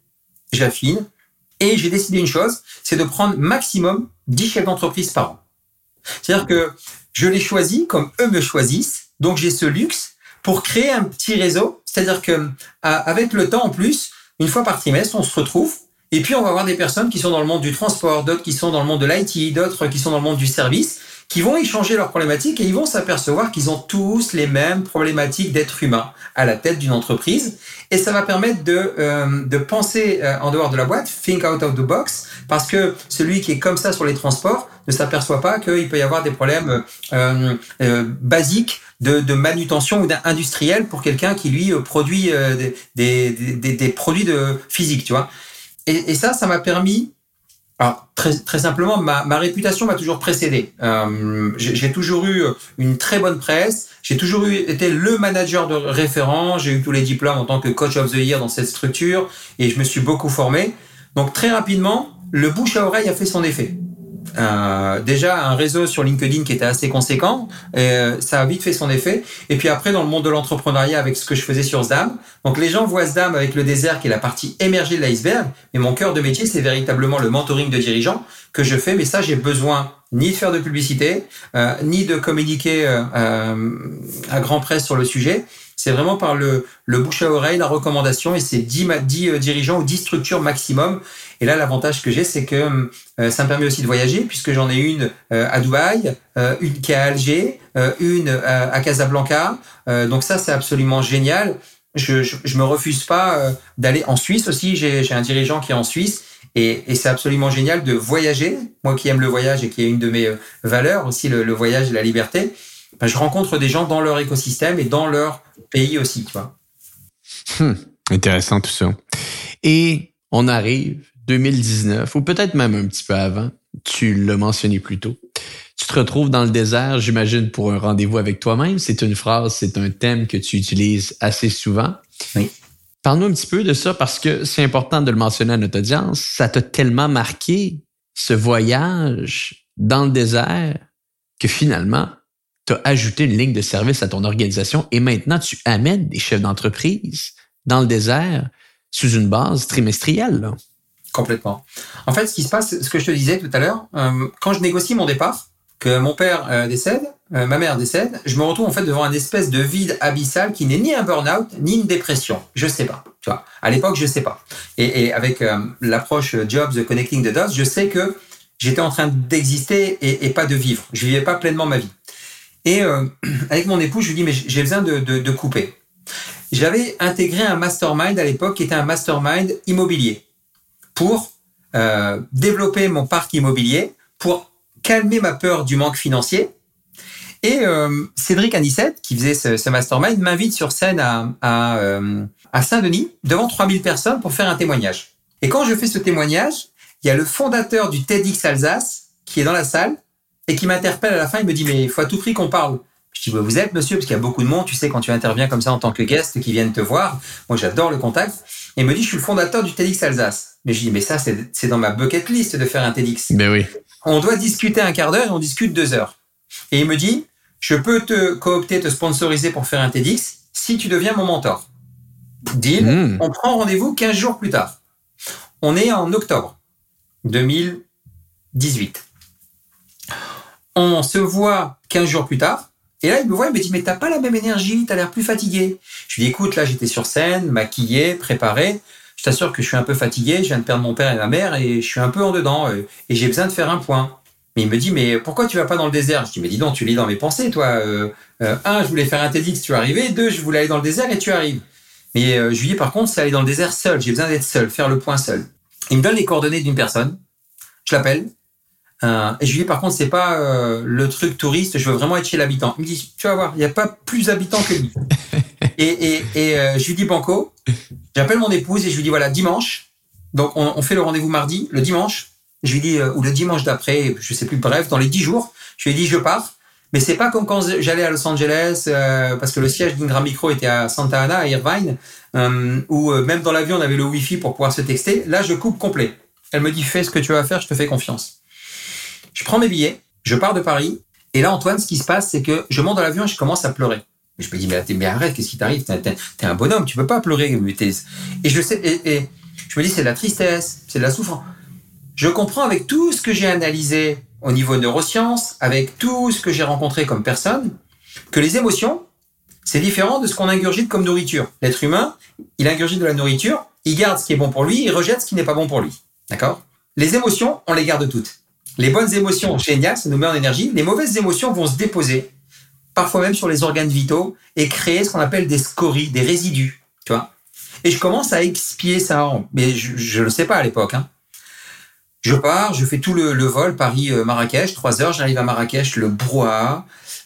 Et j'ai décidé une chose, c'est de prendre maximum 10 chefs d'entreprise par an. C'est-à-dire que je les choisis comme eux me choisissent. Donc, j'ai ce luxe pour créer un petit réseau. C'est-à-dire que avec le temps, en plus, une fois par trimestre, on se retrouve et puis on va avoir des personnes qui sont dans le monde du transport, d'autres qui sont dans le monde de l'IT, d'autres qui sont dans le monde du service, qui vont échanger leurs problématiques et ils vont s'apercevoir qu'ils ont tous les mêmes problématiques d'être humain à la tête d'une entreprise. Et ça va permettre de penser en dehors de la boîte, think out of the box, parce que celui qui est comme ça sur les transports ne s'aperçoit pas qu'il peut y avoir des problèmes basiques de manutention ou d'industriel pour quelqu'un qui, lui, produit des produits physiques, tu vois. Et ça m'a permis... Alors, très simplement, ma réputation m'a toujours précédé. J'ai toujours eu une très bonne presse. J'ai toujours été le manager de référent. J'ai eu tous les diplômes en tant que coach of the year dans cette structure et je me suis beaucoup formé. Donc, très rapidement, le bouche à oreille a fait son effet. déjà un réseau sur LinkedIn qui était assez conséquent, ça a vite fait son effet. Et puis après, dans le monde de l'entrepreneuriat, avec ce que je faisais sur Zdam, donc les gens voient Zdam avec le désert qui est la partie émergée de l'iceberg, mais mon cœur de métier, c'est véritablement le mentoring de dirigeants que je fais. Mais ça, j'ai besoin ni de faire de publicité, ni de communiquer à grand presse sur le sujet. C'est vraiment par le bouche à oreille, la recommandation, et c'est 10 dirigeants ou 10 structures maximum. Et là, l'avantage que j'ai, c'est que ça me permet aussi de voyager, puisque j'en ai une à Dubaï, une qui est à Alger, une à Casablanca. Donc ça, c'est absolument génial. Je me refuse pas d'aller en Suisse aussi. J'ai un dirigeant qui est en Suisse. Et c'est absolument génial de voyager. Moi qui aime le voyage et qui est une de mes valeurs aussi, le voyage et la liberté. Ben, je rencontre des gens dans leur écosystème et dans leur pays aussi, tu vois. Intéressant tout ça. Et on arrive 2019, ou peut-être même un petit peu avant, tu l'as mentionné plus tôt. Tu te retrouves dans le désert, j'imagine, pour un rendez-vous avec toi-même. C'est une phrase, c'est un thème que tu utilises assez souvent. Oui. Parle-nous un petit peu de ça, parce que c'est important de le mentionner à notre audience. Ça t'a tellement marqué, ce voyage dans le désert, que finalement, tu as ajouté une ligne de service à ton organisation et maintenant, tu amènes des chefs d'entreprise dans le désert sous une base trimestrielle, là. Complètement. En fait, ce qui se passe, ce que je te disais tout à l'heure, quand je négocie mon départ, que mon père décède, ma mère décède, je me retrouve en fait devant un espèce de vide abyssal qui n'est ni un burn-out, ni une dépression. Je sais pas. Tu vois, à l'époque, je sais pas. Et avec l'approche Jobs, Connecting the Dots, je sais que j'étais en train d'exister et pas de vivre. Je vivais pas pleinement ma vie. Et avec mon époux, je lui dis, mais j'ai besoin de couper. J'avais intégré un mastermind à l'époque qui était un mastermind immobilier pour développer mon parc immobilier, pour calmer ma peur du manque financier. Et Cédric Anissette, qui faisait ce mastermind, m'invite sur scène à Saint-Denis, devant 3000 personnes, pour faire un témoignage. Et quand je fais ce témoignage, il y a le fondateur du TEDx Alsace qui est dans la salle et qui m'interpelle à la fin. Il me dit, mais il faut à tout prix qu'on parle. Je dis, vous êtes, monsieur, parce qu'il y a beaucoup de monde, tu sais, quand tu interviens comme ça en tant que guest, qui viennent te voir. Moi, j'adore le contact. Et il me dit, je suis le fondateur du TEDx Alsace. Mais je dis, mais ça, c'est dans ma bucket list de faire un TEDx. Ben oui. On doit discuter un quart d'heure et on discute 2 heures. Et il me dit, je peux te coopter, te sponsoriser pour faire un TEDx si tu deviens mon mentor. Deal. On prend rendez-vous 15 jours plus tard. On est en octobre 2018. On se voit 15 jours plus tard. Et là, il me voit, il me dit, mais t'as pas la même énergie, t'as l'air plus fatigué. Je lui dis, écoute, là, j'étais sur scène, maquillé, préparé. Je t'assure que je suis un peu fatigué, je viens de perdre mon père et ma mère et je suis un peu en dedans et j'ai besoin de faire un point. Mais il me dit, mais pourquoi tu vas pas dans le désert? Je dis, mais dis donc, tu lis dans mes pensées, toi. 1, je voulais faire un TEDx, tu es arrivé. 2, je voulais aller dans le désert et tu arrives. Mais je lui dis, par contre, c'est aller dans le désert seul. J'ai besoin d'être seul, faire le point seul. Il me donne les coordonnées d'une personne. Je l'appelle. Et je lui dis, par contre, c'est pas le truc touriste, je veux vraiment être chez l'habitant. Il me dit, tu vas voir, il n'y a pas plus habitant que lui. et je lui dis, banco. J'appelle mon épouse et je lui dis, voilà, dimanche. Donc, on fait le rendez-vous mardi. Le dimanche, je lui dis, ou le dimanche d'après, je sais plus, bref, dans les 10 jours, je lui ai dit, je pars. Mais c'est pas comme quand j'allais à Los Angeles, parce que le siège d'Ingram Micro était à Santa Ana, à Irvine, où même dans l'avion, on avait le Wi-Fi pour pouvoir se texter. Là, je coupe complet. Elle me dit, fais ce que tu vas faire, je te fais confiance. Je prends mes billets, je pars de Paris. Et là, Antoine, ce qui se passe, c'est que je monte dans l'avion et je commence à pleurer. Et je me dis, mais arrête, qu'est-ce qui t'arrive? T'es un bonhomme, tu peux pas pleurer. Et je sais, et je me dis, c'est de la tristesse, c'est de la souffrance. Je comprends avec tout ce que j'ai analysé au niveau neurosciences, avec tout ce que j'ai rencontré comme personne, que les émotions, c'est différent de ce qu'on ingurgite comme nourriture. L'être humain, il ingurgite de la nourriture, il garde ce qui est bon pour lui, il rejette ce qui n'est pas bon pour lui. D'accord? Les émotions, on les garde toutes. Les bonnes émotions, génial, ça nous met en énergie. Les mauvaises émotions vont se déposer, parfois même sur les organes vitaux, et créer ce qu'on appelle des scories, des résidus. Tu vois? Et je commence à expier ça. Mais je le sais pas à l'époque. Hein. Je pars, je fais tout le vol Paris-Marrakech, 3 heures, j'arrive à Marrakech, le brouhaha.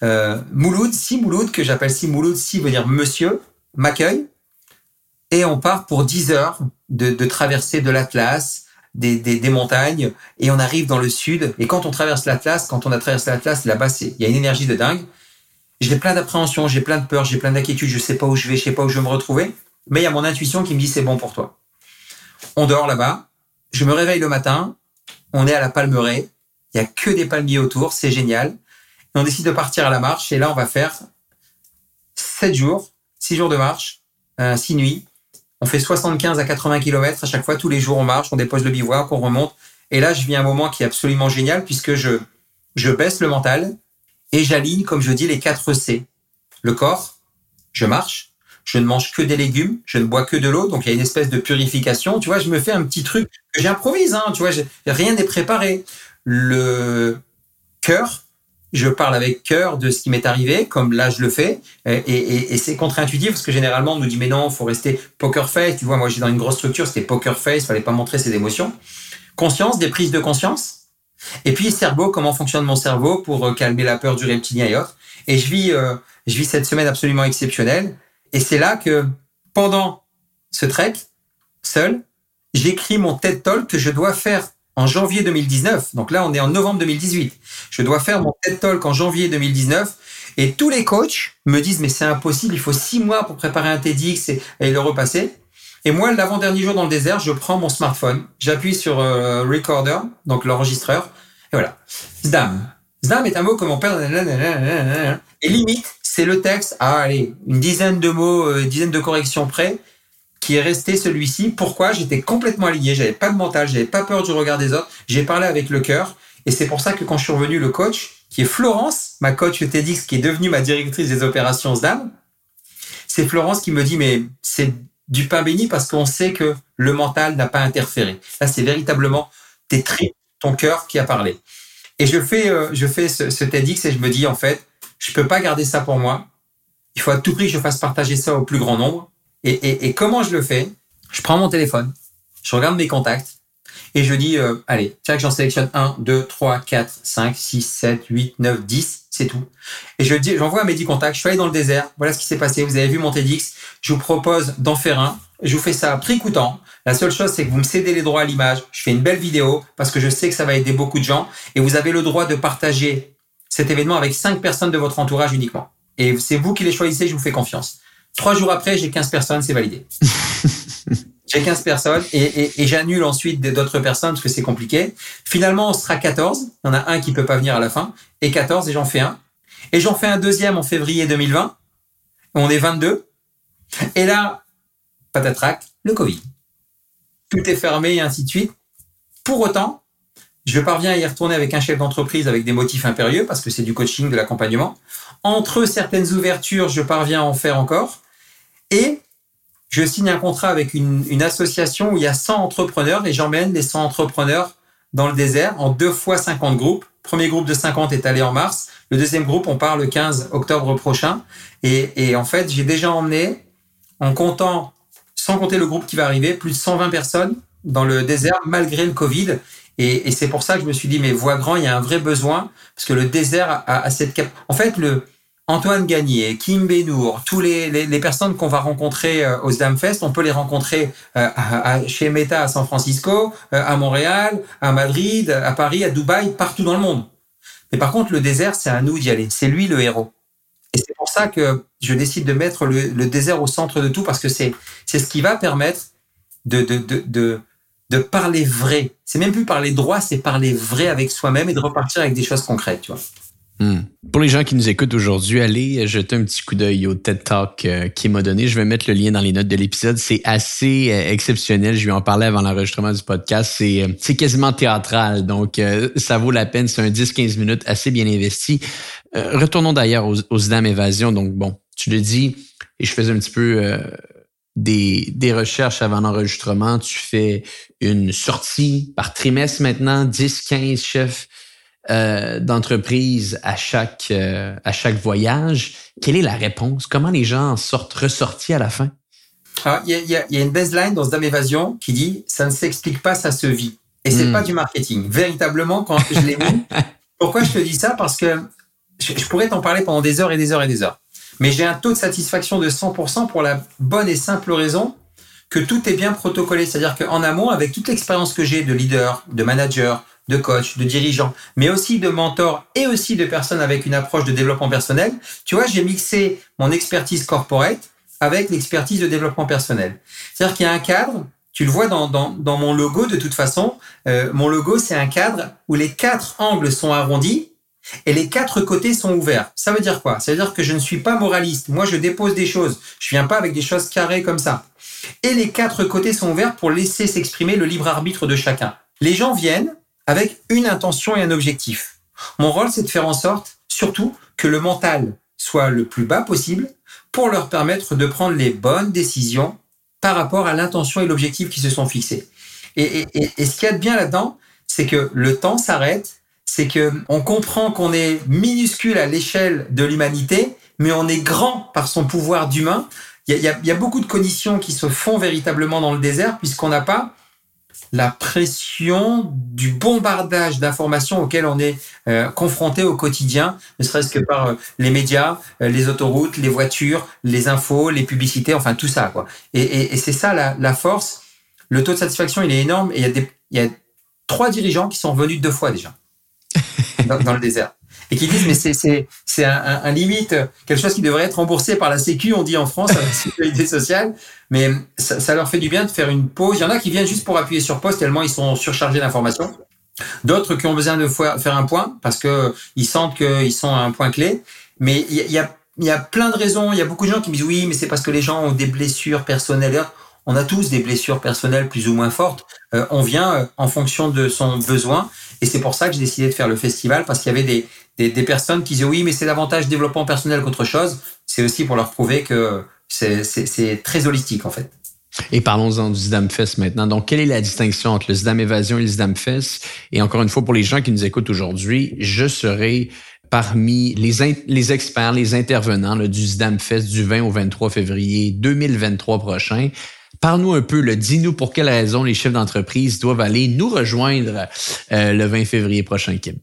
Si Mouloud, que j'appelle Si Mouloud, Si veut dire monsieur, m'accueille. Et on part pour 10 heures de traversée de l'Atlas, des montagnes, et on arrive dans le sud. Et quand on traverse l'Atlas, là-bas, il y a une énergie de dingue. J'ai plein d'appréhension, j'ai plein de peur, j'ai plein d'inquiétudes, je sais pas où je vais, je sais pas où je vais me retrouver. Mais il y a mon intuition qui me dit c'est bon pour toi. On dort là-bas. Je me réveille le matin. On est à la Palmeraie. Il y a que des palmiers autour, c'est génial. Et on décide de partir à la marche. Et là, on va faire 6 jours de marche, 6 nuits. On fait 75 à 80 km à chaque fois. Tous les jours, on marche, on dépose le bivouac, on remonte. Et là, je vis un moment qui est absolument génial puisque je baisse le mental et j'aligne, comme je dis, les 4 C. Le corps, je marche, je ne mange que des légumes, je ne bois que de l'eau, donc il y a une espèce de purification. Tu vois, je me fais un petit truc que j'improvise, tu vois, rien n'est préparé. Le cœur, je parle avec cœur de ce qui m'est arrivé, comme là je le fais, et c'est contre-intuitif parce que généralement on nous dit mais non, faut rester poker face. Tu vois, moi j'étais dans une grosse structure, c'était poker face, fallait pas montrer ses émotions. Conscience, des prises de conscience. Et puis cerveau, comment fonctionne mon cerveau pour calmer la peur du reptilien et autres. Et je vis cette semaine absolument exceptionnelle. Et c'est là que pendant ce trek, seul, j'écris mon TED Talk que je dois faire en janvier 2019. Donc là, on est en novembre 2018. Je dois faire mon TED Talk en janvier 2019. Et tous les coachs me disent, mais c'est impossible, il faut 6 mois pour préparer un TEDx et le repasser. Et moi, l'avant-dernier jour dans le désert, je prends mon smartphone, j'appuie sur Recorder, donc l'enregistreur, et voilà. Zdam. Zdam est un mot que mon père... Et limite, c'est le texte, une dizaine de mots, dizaine de corrections près, qui est resté celui-ci. Pourquoi? J'étais complètement aligné, j'avais pas de mental, j'avais pas peur du regard des autres, j'ai parlé avec le cœur, et c'est pour ça que quand je suis revenu, le coach, qui est Florence, ma coach TEDx, qui est devenue ma directrice des opérations Zdam, c'est Florence qui me dit, mais c'est du pain béni parce qu'on sait que le mental n'a pas interféré. Là, c'est véritablement tes tripes, ton cœur qui a parlé. Et je fais ce TEDx et je me dis, en fait, je peux pas garder ça pour moi. Il faut à tout prix que je fasse partager ça au plus grand nombre. Et comment je le fais? Je prends mon téléphone, je regarde mes contacts et je dis, allez, tiens que j'en sélectionne 1, 2, 3, 4, 5, 6, 7, 8, 9, 10, c'est tout. Et j'envoie à mes 10 contacts, je suis allé dans le désert, voilà ce qui s'est passé, vous avez vu mon TEDx, je vous propose d'en faire un, je vous fais ça à prix coûtant. La seule chose, c'est que vous me cédez les droits à l'image, je fais une belle vidéo parce que je sais que ça va aider beaucoup de gens et vous avez le droit de partager cet événement avec 5 personnes de votre entourage uniquement. Et c'est vous qui les choisissez, je vous fais confiance. 3 jours après, j'ai 15 personnes, c'est validé. J'ai 15 personnes et j'annule ensuite d'autres personnes parce que c'est compliqué. Finalement, on sera 14. Il y en a un qui peut pas venir à la fin. Et 14, et j'en fais un. Et j'en fais un deuxième en février 2020. On est 22. Et là, patatrac, le Covid. Tout est fermé et ainsi de suite. Pour autant, je parviens à y retourner avec un chef d'entreprise avec des motifs impérieux parce que c'est du coaching, de l'accompagnement. Entre certaines ouvertures, je parviens à en faire encore. Et je signe un contrat avec une association où il y a 100 entrepreneurs et j'emmène les 100 entrepreneurs dans le désert en 2 fois 50 groupes. Le premier groupe de 50 est allé en mars. Le deuxième groupe, on part le 15 octobre prochain. Et en fait, j'ai déjà emmené, sans compter le groupe qui va arriver, plus de 120 personnes dans le désert malgré le Covid. Et c'est pour ça que je me suis dit, mais vois grand, il y a un vrai besoin parce que le désert a cette En fait, Antoine Gagné, Kim Benour, tous les personnes qu'on va rencontrer au Zdam Fest, on peut les rencontrer chez Meta à San Francisco, à Montréal, à Madrid, à Paris, à Dubaï, partout dans le monde. Mais par contre, le désert, c'est à nous d'y aller. C'est lui le héros. Et c'est pour ça que je décide de mettre le désert au centre de tout parce que c'est ce qui va permettre de parler vrai. C'est même plus parler droit, c'est parler vrai avec soi-même et de repartir avec des choses concrètes, tu vois. Pour les gens qui nous écoutent aujourd'hui, allez jeter un petit coup d'œil au TED Talk qu'il m'a donné. Je vais mettre le lien dans les notes de l'épisode. C'est assez exceptionnel. Je lui en parlais avant l'enregistrement du podcast. C'est quasiment théâtral. Donc, ça vaut la peine. C'est un 10-15 minutes assez bien investi. Retournons d'ailleurs aux Zdam Évasion. Donc, bon, tu le dis, et je faisais un petit peu des recherches avant l'enregistrement. Tu fais une sortie par trimestre maintenant, 10-15 chefs d'entreprise à chaque voyage. Quelle est la réponse? Comment les gens en sortent ressortis à la fin? Il y a une baseline dans Zdam Évasion qui dit « ça ne s'explique pas, ça se vit ». Et c'est pas du marketing. Véritablement, quand je l'ai mis, pourquoi je te dis ça? Parce que je pourrais t'en parler pendant des heures et des heures et des heures. Mais j'ai un taux de satisfaction de 100% pour la bonne et simple raison que tout est bien protocolé. C'est-à-dire qu'en amont, avec toute l'expérience que j'ai de leader, de manager, de coach, de dirigeant, mais aussi de mentor et aussi de personnes avec une approche de développement personnel. Tu vois, j'ai mixé mon expertise corporate avec l'expertise de développement personnel. C'est-à-dire qu'il y a un cadre tu le vois dans mon logo de toute façon. Mon logo, c'est un cadre où les 4 angles sont arrondis et les 4 côtés sont ouverts. Ça veut dire quoi? Ça veut dire que je ne suis pas moraliste. Moi, je dépose des choses. Je viens pas avec des choses carrées comme ça. Et les 4 côtés sont ouverts pour laisser s'exprimer le libre arbitre de chacun. Les gens viennent avec une intention et un objectif. Mon rôle, c'est de faire en sorte, surtout, que le mental soit le plus bas possible pour leur permettre de prendre les bonnes décisions par rapport à l'intention et l'objectif qui se sont fixés. Et ce qu'il y a de bien là-dedans, c'est que le temps s'arrête, c'est que on comprend qu'on est minuscule à l'échelle de l'humanité, mais on est grand par son pouvoir d'humain. Il y a beaucoup de conditions qui se font véritablement dans le désert puisqu'on n'a pas la pression du bombardage d'informations auxquelles on est confronté au quotidien, ne serait-ce que par les médias, les autoroutes, les voitures, les infos, les publicités, enfin tout ça, quoi. Et c'est ça la force. Le taux de satisfaction, il est énorme. Et il y a 3 dirigeants qui sont revenus 2 fois déjà dans le désert. Et qui disent, mais c'est un limite, quelque chose qui devrait être remboursé par la Sécu, on dit en France, la sécurité sociale. Mais ça leur fait du bien de faire une pause. Il y en a qui viennent juste pour appuyer sur pause tellement ils sont surchargés d'informations. D'autres qui ont besoin de faire un point parce que ils sentent qu'ils sont à un point clé. Mais il y a plein de raisons. Il y a beaucoup de gens qui me disent oui, mais c'est parce que les gens ont des blessures personnelles. On a tous des blessures personnelles plus ou moins fortes. On vient en fonction de son besoin. Et c'est pour ça que j'ai décidé de faire le festival parce qu'il y avait des personnes qui disaient oui, mais c'est davantage développement personnel qu'autre chose. C'est aussi pour leur prouver que c'est très holistique en fait. Et parlons-en du Zdam Fest maintenant. Donc, quelle est la distinction entre le Zdam Évasion et le Zdam Fest? Et encore une fois, pour les gens qui nous écoutent aujourd'hui, je serai parmi les experts, les intervenants là, du Zdam Fest du 20 au 23 février 2023 prochain. Parle-nous un peu, dis-nous pour quelles raisons les chefs d'entreprise doivent aller nous rejoindre le 20 février prochain, Kim.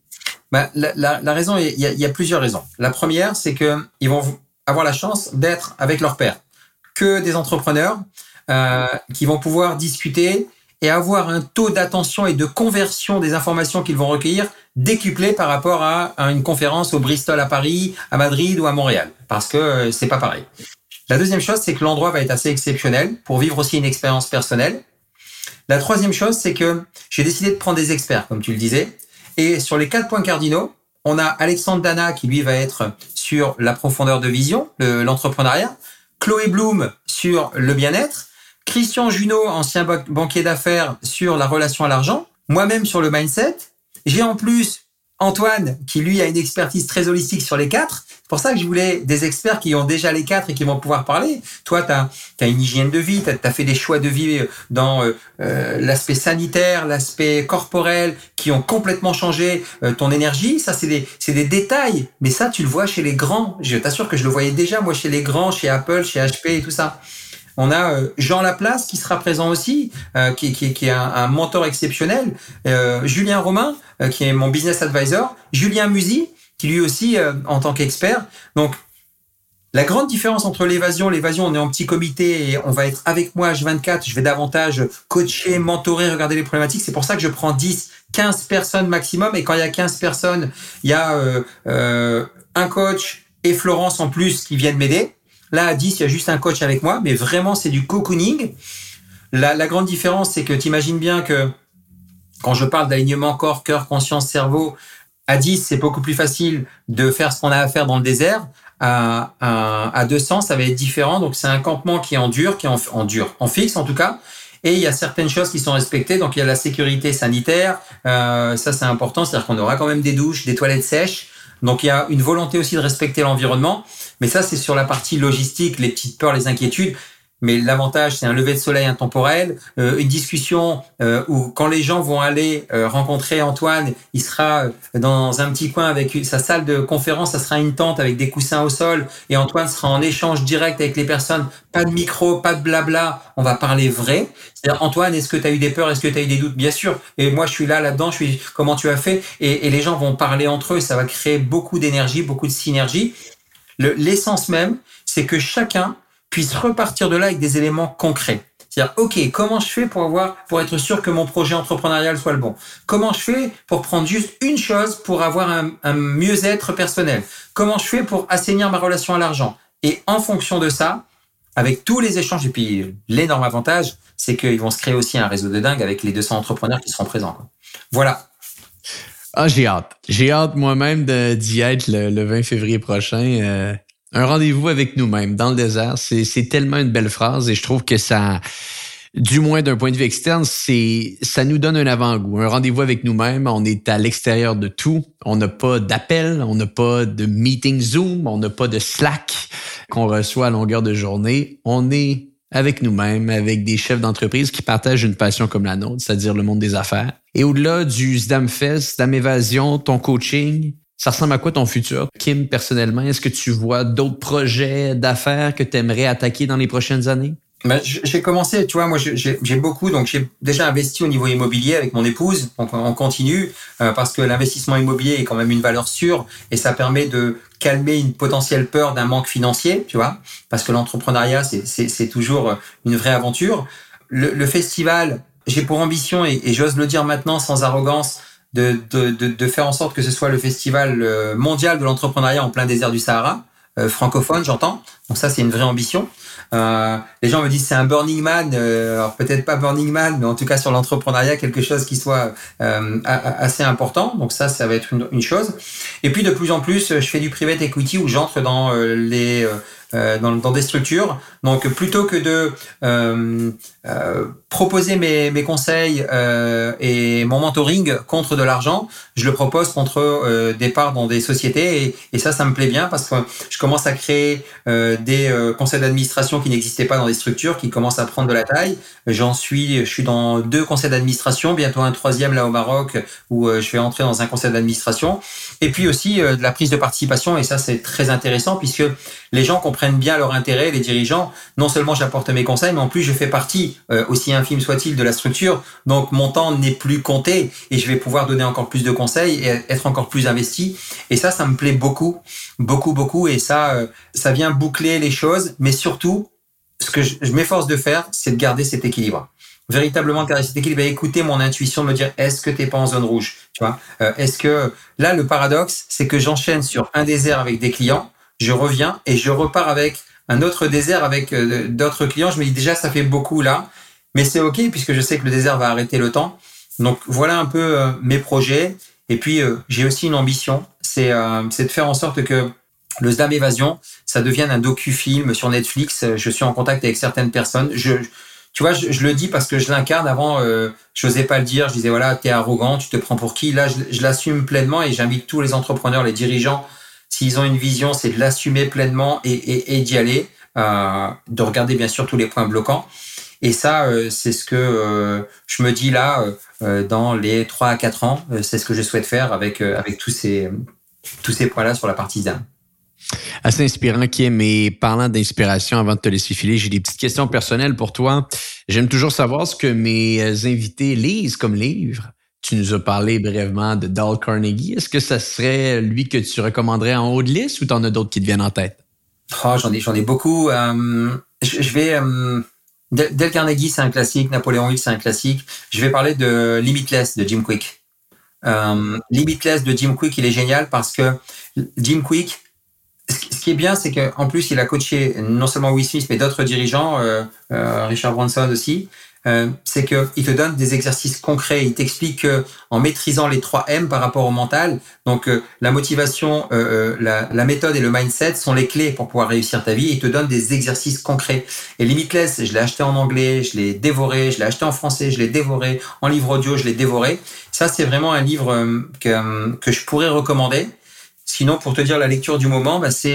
La raison, il y a plusieurs raisons. La première, c'est que ils vont avoir la chance d'être avec leur pairs, que des entrepreneurs qui vont pouvoir discuter et avoir un taux d'attention et de conversion des informations qu'ils vont recueillir décuplé par rapport à une conférence au Bristol à Paris, à Madrid ou à Montréal, parce que c'est pas pareil. La deuxième chose, c'est que l'endroit va être assez exceptionnel pour vivre aussi une expérience personnelle. La troisième chose, c'est que j'ai décidé de prendre des experts, comme tu le disais. Et sur les 4 points cardinaux, on a Alexandre Dana qui, lui, va être sur la profondeur de vision, l'entrepreneuriat. Chloé Bloom sur le bien-être. Christian Junot, ancien banquier d'affaires, sur la relation à l'argent. Moi-même sur le mindset. J'ai en plus Antoine qui, lui, a une expertise très holistique sur les 4. C'est pour ça que je voulais des experts qui ont déjà les 4 et qui vont pouvoir parler. Toi, t'as une hygiène de vie, t'as fait des choix de vie dans l'aspect sanitaire, l'aspect corporel, qui ont complètement changé ton énergie. Ça, c'est des détails. Mais ça, tu le vois chez les grands. Je t'assure que je le voyais déjà, moi, chez les grands, chez Apple, chez HP et tout ça. On a Jean Laplace qui sera présent aussi, qui est un mentor exceptionnel. Julien Romain, qui est mon business advisor. Julien Musi, qui lui aussi en tant qu'expert. Donc, la grande différence entre l'évasion, on est en petit comité et on va être avec moi H24. Je vais davantage coacher, mentorer, regarder les problématiques. C'est pour ça que je prends 10, 15 personnes maximum. Et quand il y a 15 personnes, il y a un coach et Florence en plus qui viennent m'aider. Là, à 10, il y a juste un coach avec moi, mais vraiment, c'est du cocooning. La grande différence, c'est que tu imagines bien que quand je parle d'alignement corps, cœur, conscience, cerveau, à 10, c'est beaucoup plus facile de faire ce qu'on a à faire dans le désert. À 200, ça va être différent. Donc, c'est un campement qui est en dur, en fixe en tout cas. Et il y a certaines choses qui sont respectées. Donc, il y a la sécurité sanitaire. Ça, c'est important. C'est-à-dire qu'on aura quand même des douches, des toilettes sèches. Donc, il y a une volonté aussi de respecter l'environnement. Mais ça, c'est sur la partie logistique, les petites peurs, les inquiétudes. Mais l'avantage, c'est un lever de soleil intemporel, une discussion où quand les gens vont aller rencontrer Antoine, il sera dans un petit coin avec sa salle de conférence, ça sera une tente avec des coussins au sol et Antoine sera en échange direct avec les personnes, pas de micro, pas de blabla, on va parler vrai. C'est-à-dire, Antoine, est-ce que tu as eu des peurs, est-ce que tu as eu des doutes? Bien sûr. Et moi, je suis là-dedans, comment tu as fait? Et les gens vont parler entre eux, ça va créer beaucoup d'énergie, beaucoup de synergie. L'essence même, c'est que chacun puisse repartir de là avec des éléments concrets. C'est-à-dire, OK, comment je fais pour être sûr que mon projet entrepreneurial soit le bon? Comment je fais pour prendre juste une chose pour avoir un mieux-être personnel? Comment je fais pour assainir ma relation à l'argent? Et en fonction de ça, avec tous les échanges, et puis l'énorme avantage, c'est qu'ils vont se créer aussi un réseau de dingue avec les 200 entrepreneurs qui seront présents, quoi. Voilà. Ah, j'ai hâte. J'ai hâte moi-même d'y être le 20 février prochain. Un rendez-vous avec nous-mêmes dans le désert, c'est tellement une belle phrase et je trouve que ça, du moins d'un point de vue externe, ça nous donne un avant-goût. Un rendez-vous avec nous-mêmes, on est à l'extérieur de tout. On n'a pas d'appel, on n'a pas de meeting Zoom, on n'a pas de Slack qu'on reçoit à longueur de journée. On est avec nous-mêmes, avec des chefs d'entreprise qui partagent une passion comme la nôtre, c'est-à-dire le monde des affaires. Et au-delà du Zdam Fest, Zdam Évasion, ton coaching, ça ressemble à quoi ton futur? Kim, personnellement, est-ce que tu vois d'autres projets d'affaires que tu aimerais attaquer dans les prochaines années? Ben, j'ai commencé, tu vois, moi j'ai beaucoup, donc j'ai déjà investi au niveau immobilier avec mon épouse, donc on continue parce que l'investissement immobilier est quand même une valeur sûre et ça permet de calmer une potentielle peur d'un manque financier, tu vois, parce que l'entrepreneuriat c'est toujours une vraie aventure. Le festival, j'ai pour ambition et j'ose le dire maintenant sans arrogance de faire en sorte que ce soit le festival mondial de l'entrepreneuriat en plein désert du Sahara, francophone, j'entends. Donc ça c'est une vraie ambition. Les gens me disent c'est un Burning Man, alors peut-être pas Burning Man, mais en tout cas sur l'entrepreneuriat quelque chose qui soit assez important. Donc ça va être une chose. Et puis de plus en plus, je fais du private equity où j'entre dans dans des structures. Donc plutôt que de proposer mes conseils et mon mentoring contre de l'argent, je le propose contre des parts dans des sociétés et ça me plaît bien parce que je commence à créer des conseils d'administration qui n'existaient pas dans des structures, qui commencent à prendre de la taille. Je suis dans 2 conseils d'administration, bientôt un 3e là au Maroc où je vais entrer dans un conseil d'administration. Et puis aussi de la prise de participation et ça c'est très intéressant puisque les gens comprennent bien leur intérêt, les dirigeants. Non seulement j'apporte mes conseils, mais en plus je fais partie, aussi infime soit-il, de la structure. Donc mon temps n'est plus compté et je vais pouvoir donner encore plus de conseils et être encore plus investi. Et ça me plaît beaucoup, beaucoup, beaucoup. Et ça vient boucler les choses. Mais surtout, ce que je m'efforce de faire, c'est de garder cet équilibre. Véritablement de garder cet équilibre et écouter mon intuition, de me dire est-ce que t'es pas en zone rouge, tu vois, est-ce que là le paradoxe c'est que j'enchaîne sur un désert avec des clients, je reviens et je repars avec un autre désert avec d'autres clients. Je me dis déjà ça fait beaucoup là, mais c'est ok puisque je sais que le désert va arrêter le temps. Donc voilà un peu mes projets. Et puis j'ai aussi une ambition, c'est de faire en sorte que le Zdam Évasion ça devienne un docu-film sur Netflix. Je suis en contact avec certaines personnes. Tu vois, je le dis parce que je l'incarne. Avant, j'osais pas le dire. Je disais voilà, t'es arrogant, tu te prends pour qui? Là, je l'assume pleinement et j'invite tous les entrepreneurs, les dirigeants, s'ils ont une vision, c'est de l'assumer pleinement et d'y aller, de regarder bien sûr tous les points bloquants. Et ça, c'est ce que je me dis là, dans les 3 à 4 ans, c'est ce que je souhaite faire avec tous ces points-là sur la partie Zdam. Assez inspirant, Kim. Et parlant d'inspiration, avant de te laisser filer, j'ai des petites questions personnelles pour toi. J'aime toujours savoir ce que mes invités lisent comme livre. Tu nous as parlé brièvement de Dale Carnegie. Est-ce que ça serait lui que tu recommanderais en haut de liste ou t'en as d'autres qui te viennent en tête? Oh, j'en ai beaucoup. Je vais... Dale Carnegie, c'est un classique. Napoléon Hill, c'est un classique. Je vais parler de Limitless de Jim Quick. Limitless de Jim Quick, il est génial parce que Jim Quick, ce qui est bien, c'est qu'en plus, il a coaché non seulement Will Smith, mais d'autres dirigeants, Richard Branson aussi. C'est qu'il te donne des exercices concrets. Il t'explique qu'en maîtrisant les 3 M par rapport au mental, donc la motivation, la méthode et le mindset sont les clés pour pouvoir réussir ta vie. Il te donne des exercices concrets. Et Limitless, je l'ai acheté en anglais, je l'ai dévoré, je l'ai acheté en français, je l'ai dévoré, en livre audio, je l'ai dévoré. Ça, c'est vraiment un livre que je pourrais recommander. Sinon, pour te dire la lecture du moment, c'est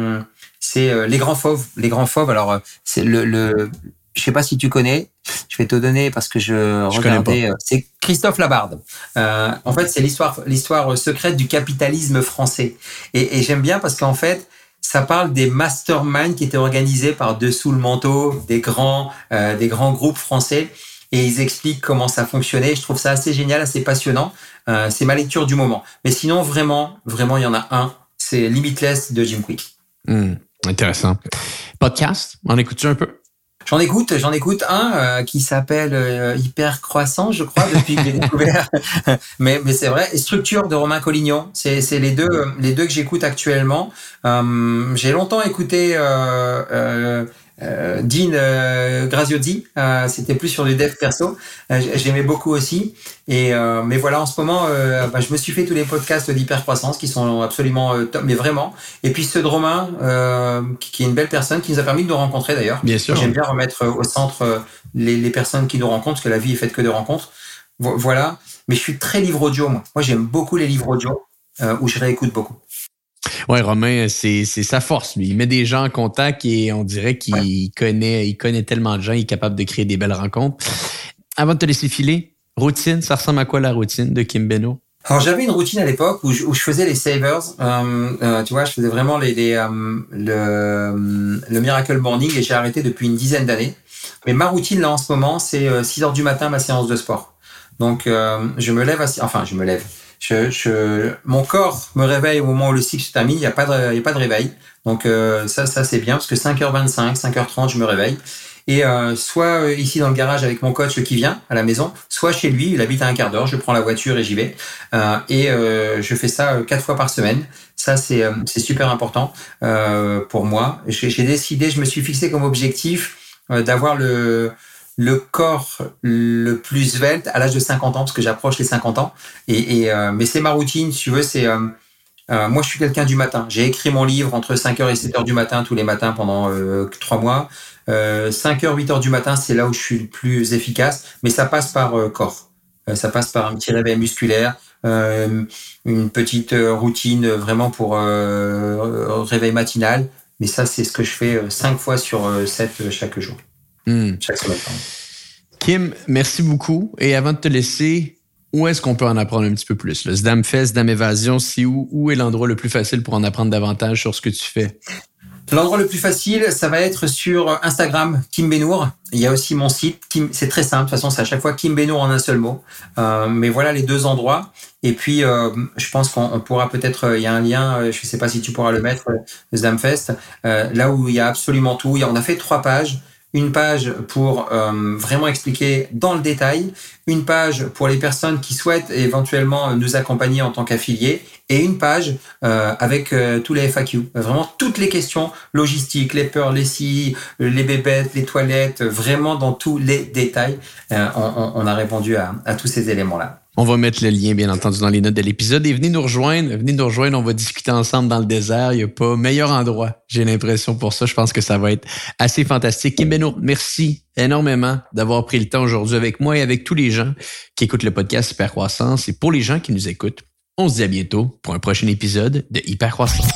Les Grands Fauves. Les Grands Fauves. Alors, c'est je sais pas si tu connais. Je vais te donner parce que je regardais. C'est Christophe Labarde. En fait, c'est l'histoire secrète du capitalisme français. Et j'aime bien parce qu'en fait, ça parle des masterminds qui étaient organisés par dessous le manteau des grands groupes français. Et ils expliquent comment ça fonctionnait. Je trouve ça assez génial, assez passionnant. C'est ma lecture du moment. Mais sinon, vraiment, il y en a un. C'est Limitless de Jim Quick. Intéressant. Podcast, en écoutes-tu un peu? J'en écoute un qui s'appelle Hyper Croissant, je crois, depuis que j'ai découvert. mais c'est vrai. Et Structure de Romain Collignon, c'est les deux que j'écoute actuellement. J'ai longtemps écouté Dean Graziosi, c'était plus sur du dev perso. J'aimais beaucoup aussi. Mais voilà, en ce moment, je me suis fait tous les podcasts d'hypercroissance qui sont absolument top, mais vraiment. Et puis ceux de Romain, qui est une belle personne, qui nous a permis de nous rencontrer d'ailleurs. Bien sûr. J'aime bien remettre au centre les personnes qui nous rencontrent, parce que la vie est faite que de rencontres. Voilà. Mais je suis très livre audio, moi. Moi, j'aime beaucoup les livres audio, où je réécoute beaucoup. Ouais, Romain, c'est sa force. Lui. Il met des gens en contact et on dirait qu'il connaît tellement de gens, il est capable de créer des belles rencontres. Avant de te laisser filer, routine, ça ressemble à quoi la routine de Kim Benno? Alors j'avais une routine à l'époque où je faisais les savers, tu vois, je faisais vraiment le Miracle Morning et j'ai arrêté depuis une dizaine d'années. Mais ma routine là en ce moment, c'est 6h du matin ma séance de sport. Donc je me lève, mon corps me réveille au moment où le cycle se termine, il y a pas de réveil. Donc ça c'est bien parce que 5h25, 5h30 je me réveille. Et soit ici dans le garage avec mon coach qui vient à la maison, soit chez lui, il habite à un quart d'heure, je prends la voiture et j'y vais. Je fais ça 4 fois par semaine. Ça c'est super important pour moi. J'ai décidé, je me suis fixé comme objectif d'avoir le corps le plus svelte à l'âge de 50 ans, parce que j'approche les 50 ans. Mais c'est ma routine, si tu veux, moi, je suis quelqu'un du matin. J'ai écrit mon livre entre 5h et 7h du matin, tous les matins pendant 3 mois. 5h, 8h du matin, c'est là où je suis le plus efficace. Mais ça passe par corps. Ça passe par un petit réveil musculaire, une petite routine vraiment pour réveil matinal. Mais ça, c'est ce que je fais 5 fois sur 7 chaque jour. Chaque semaine. Kim, merci beaucoup. Et avant de te laisser, où est-ce qu'on peut en apprendre un petit peu plus? Le SDAM-Fest, SDAM Évasion, c'est où est l'endroit le plus facile pour en apprendre davantage sur ce que tu fais? L'endroit le plus facile, ça va être sur Instagram, Kim Benour. Il y a aussi mon site, c'est très simple. De toute façon, c'est à chaque fois Kim Benour en un seul mot. Mais voilà les 2 endroits. Et puis, je pense qu'on pourra peut-être, il y a un lien, je ne sais pas si tu pourras le mettre, le SDAM-Fest, là où il y a absolument tout. On a fait 3 pages. Une page pour vraiment expliquer dans le détail, une page pour les personnes qui souhaitent éventuellement nous accompagner en tant qu'affiliés, et une page avec tous les FAQ, vraiment toutes les questions logistiques, les peurs, les scies, les bébêtes, les toilettes, vraiment dans tous les détails. On a répondu à tous ces éléments-là. On va mettre le lien, bien entendu, dans les notes de l'épisode. Et venez nous rejoindre, on va discuter ensemble dans le désert. Il n'y a pas meilleur endroit, j'ai l'impression, pour ça. Je pense que ça va être assez fantastique. Kim Benour, merci énormément d'avoir pris le temps aujourd'hui avec moi et avec tous les gens qui écoutent le podcast Hypercroissance. Et pour les gens qui nous écoutent, on se dit à bientôt pour un prochain épisode de Hypercroissance.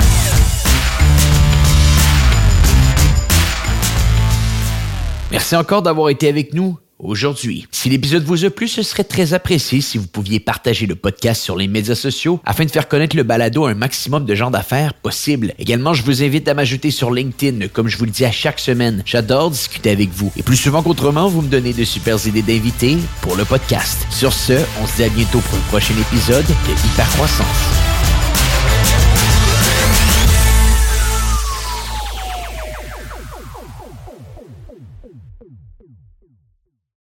Merci encore d'avoir été avec nous aujourd'hui. Si l'épisode vous a plu, ce serait très apprécié si vous pouviez partager le podcast sur les médias sociaux afin de faire connaître le balado à un maximum de gens d'affaires possible. Également, je vous invite à m'ajouter sur LinkedIn, comme je vous le dis à chaque semaine. J'adore discuter avec vous. Et plus souvent qu'autrement, vous me donnez de super idées d'invités pour le podcast. Sur ce, on se dit à bientôt pour un prochain épisode de Hypercroissance.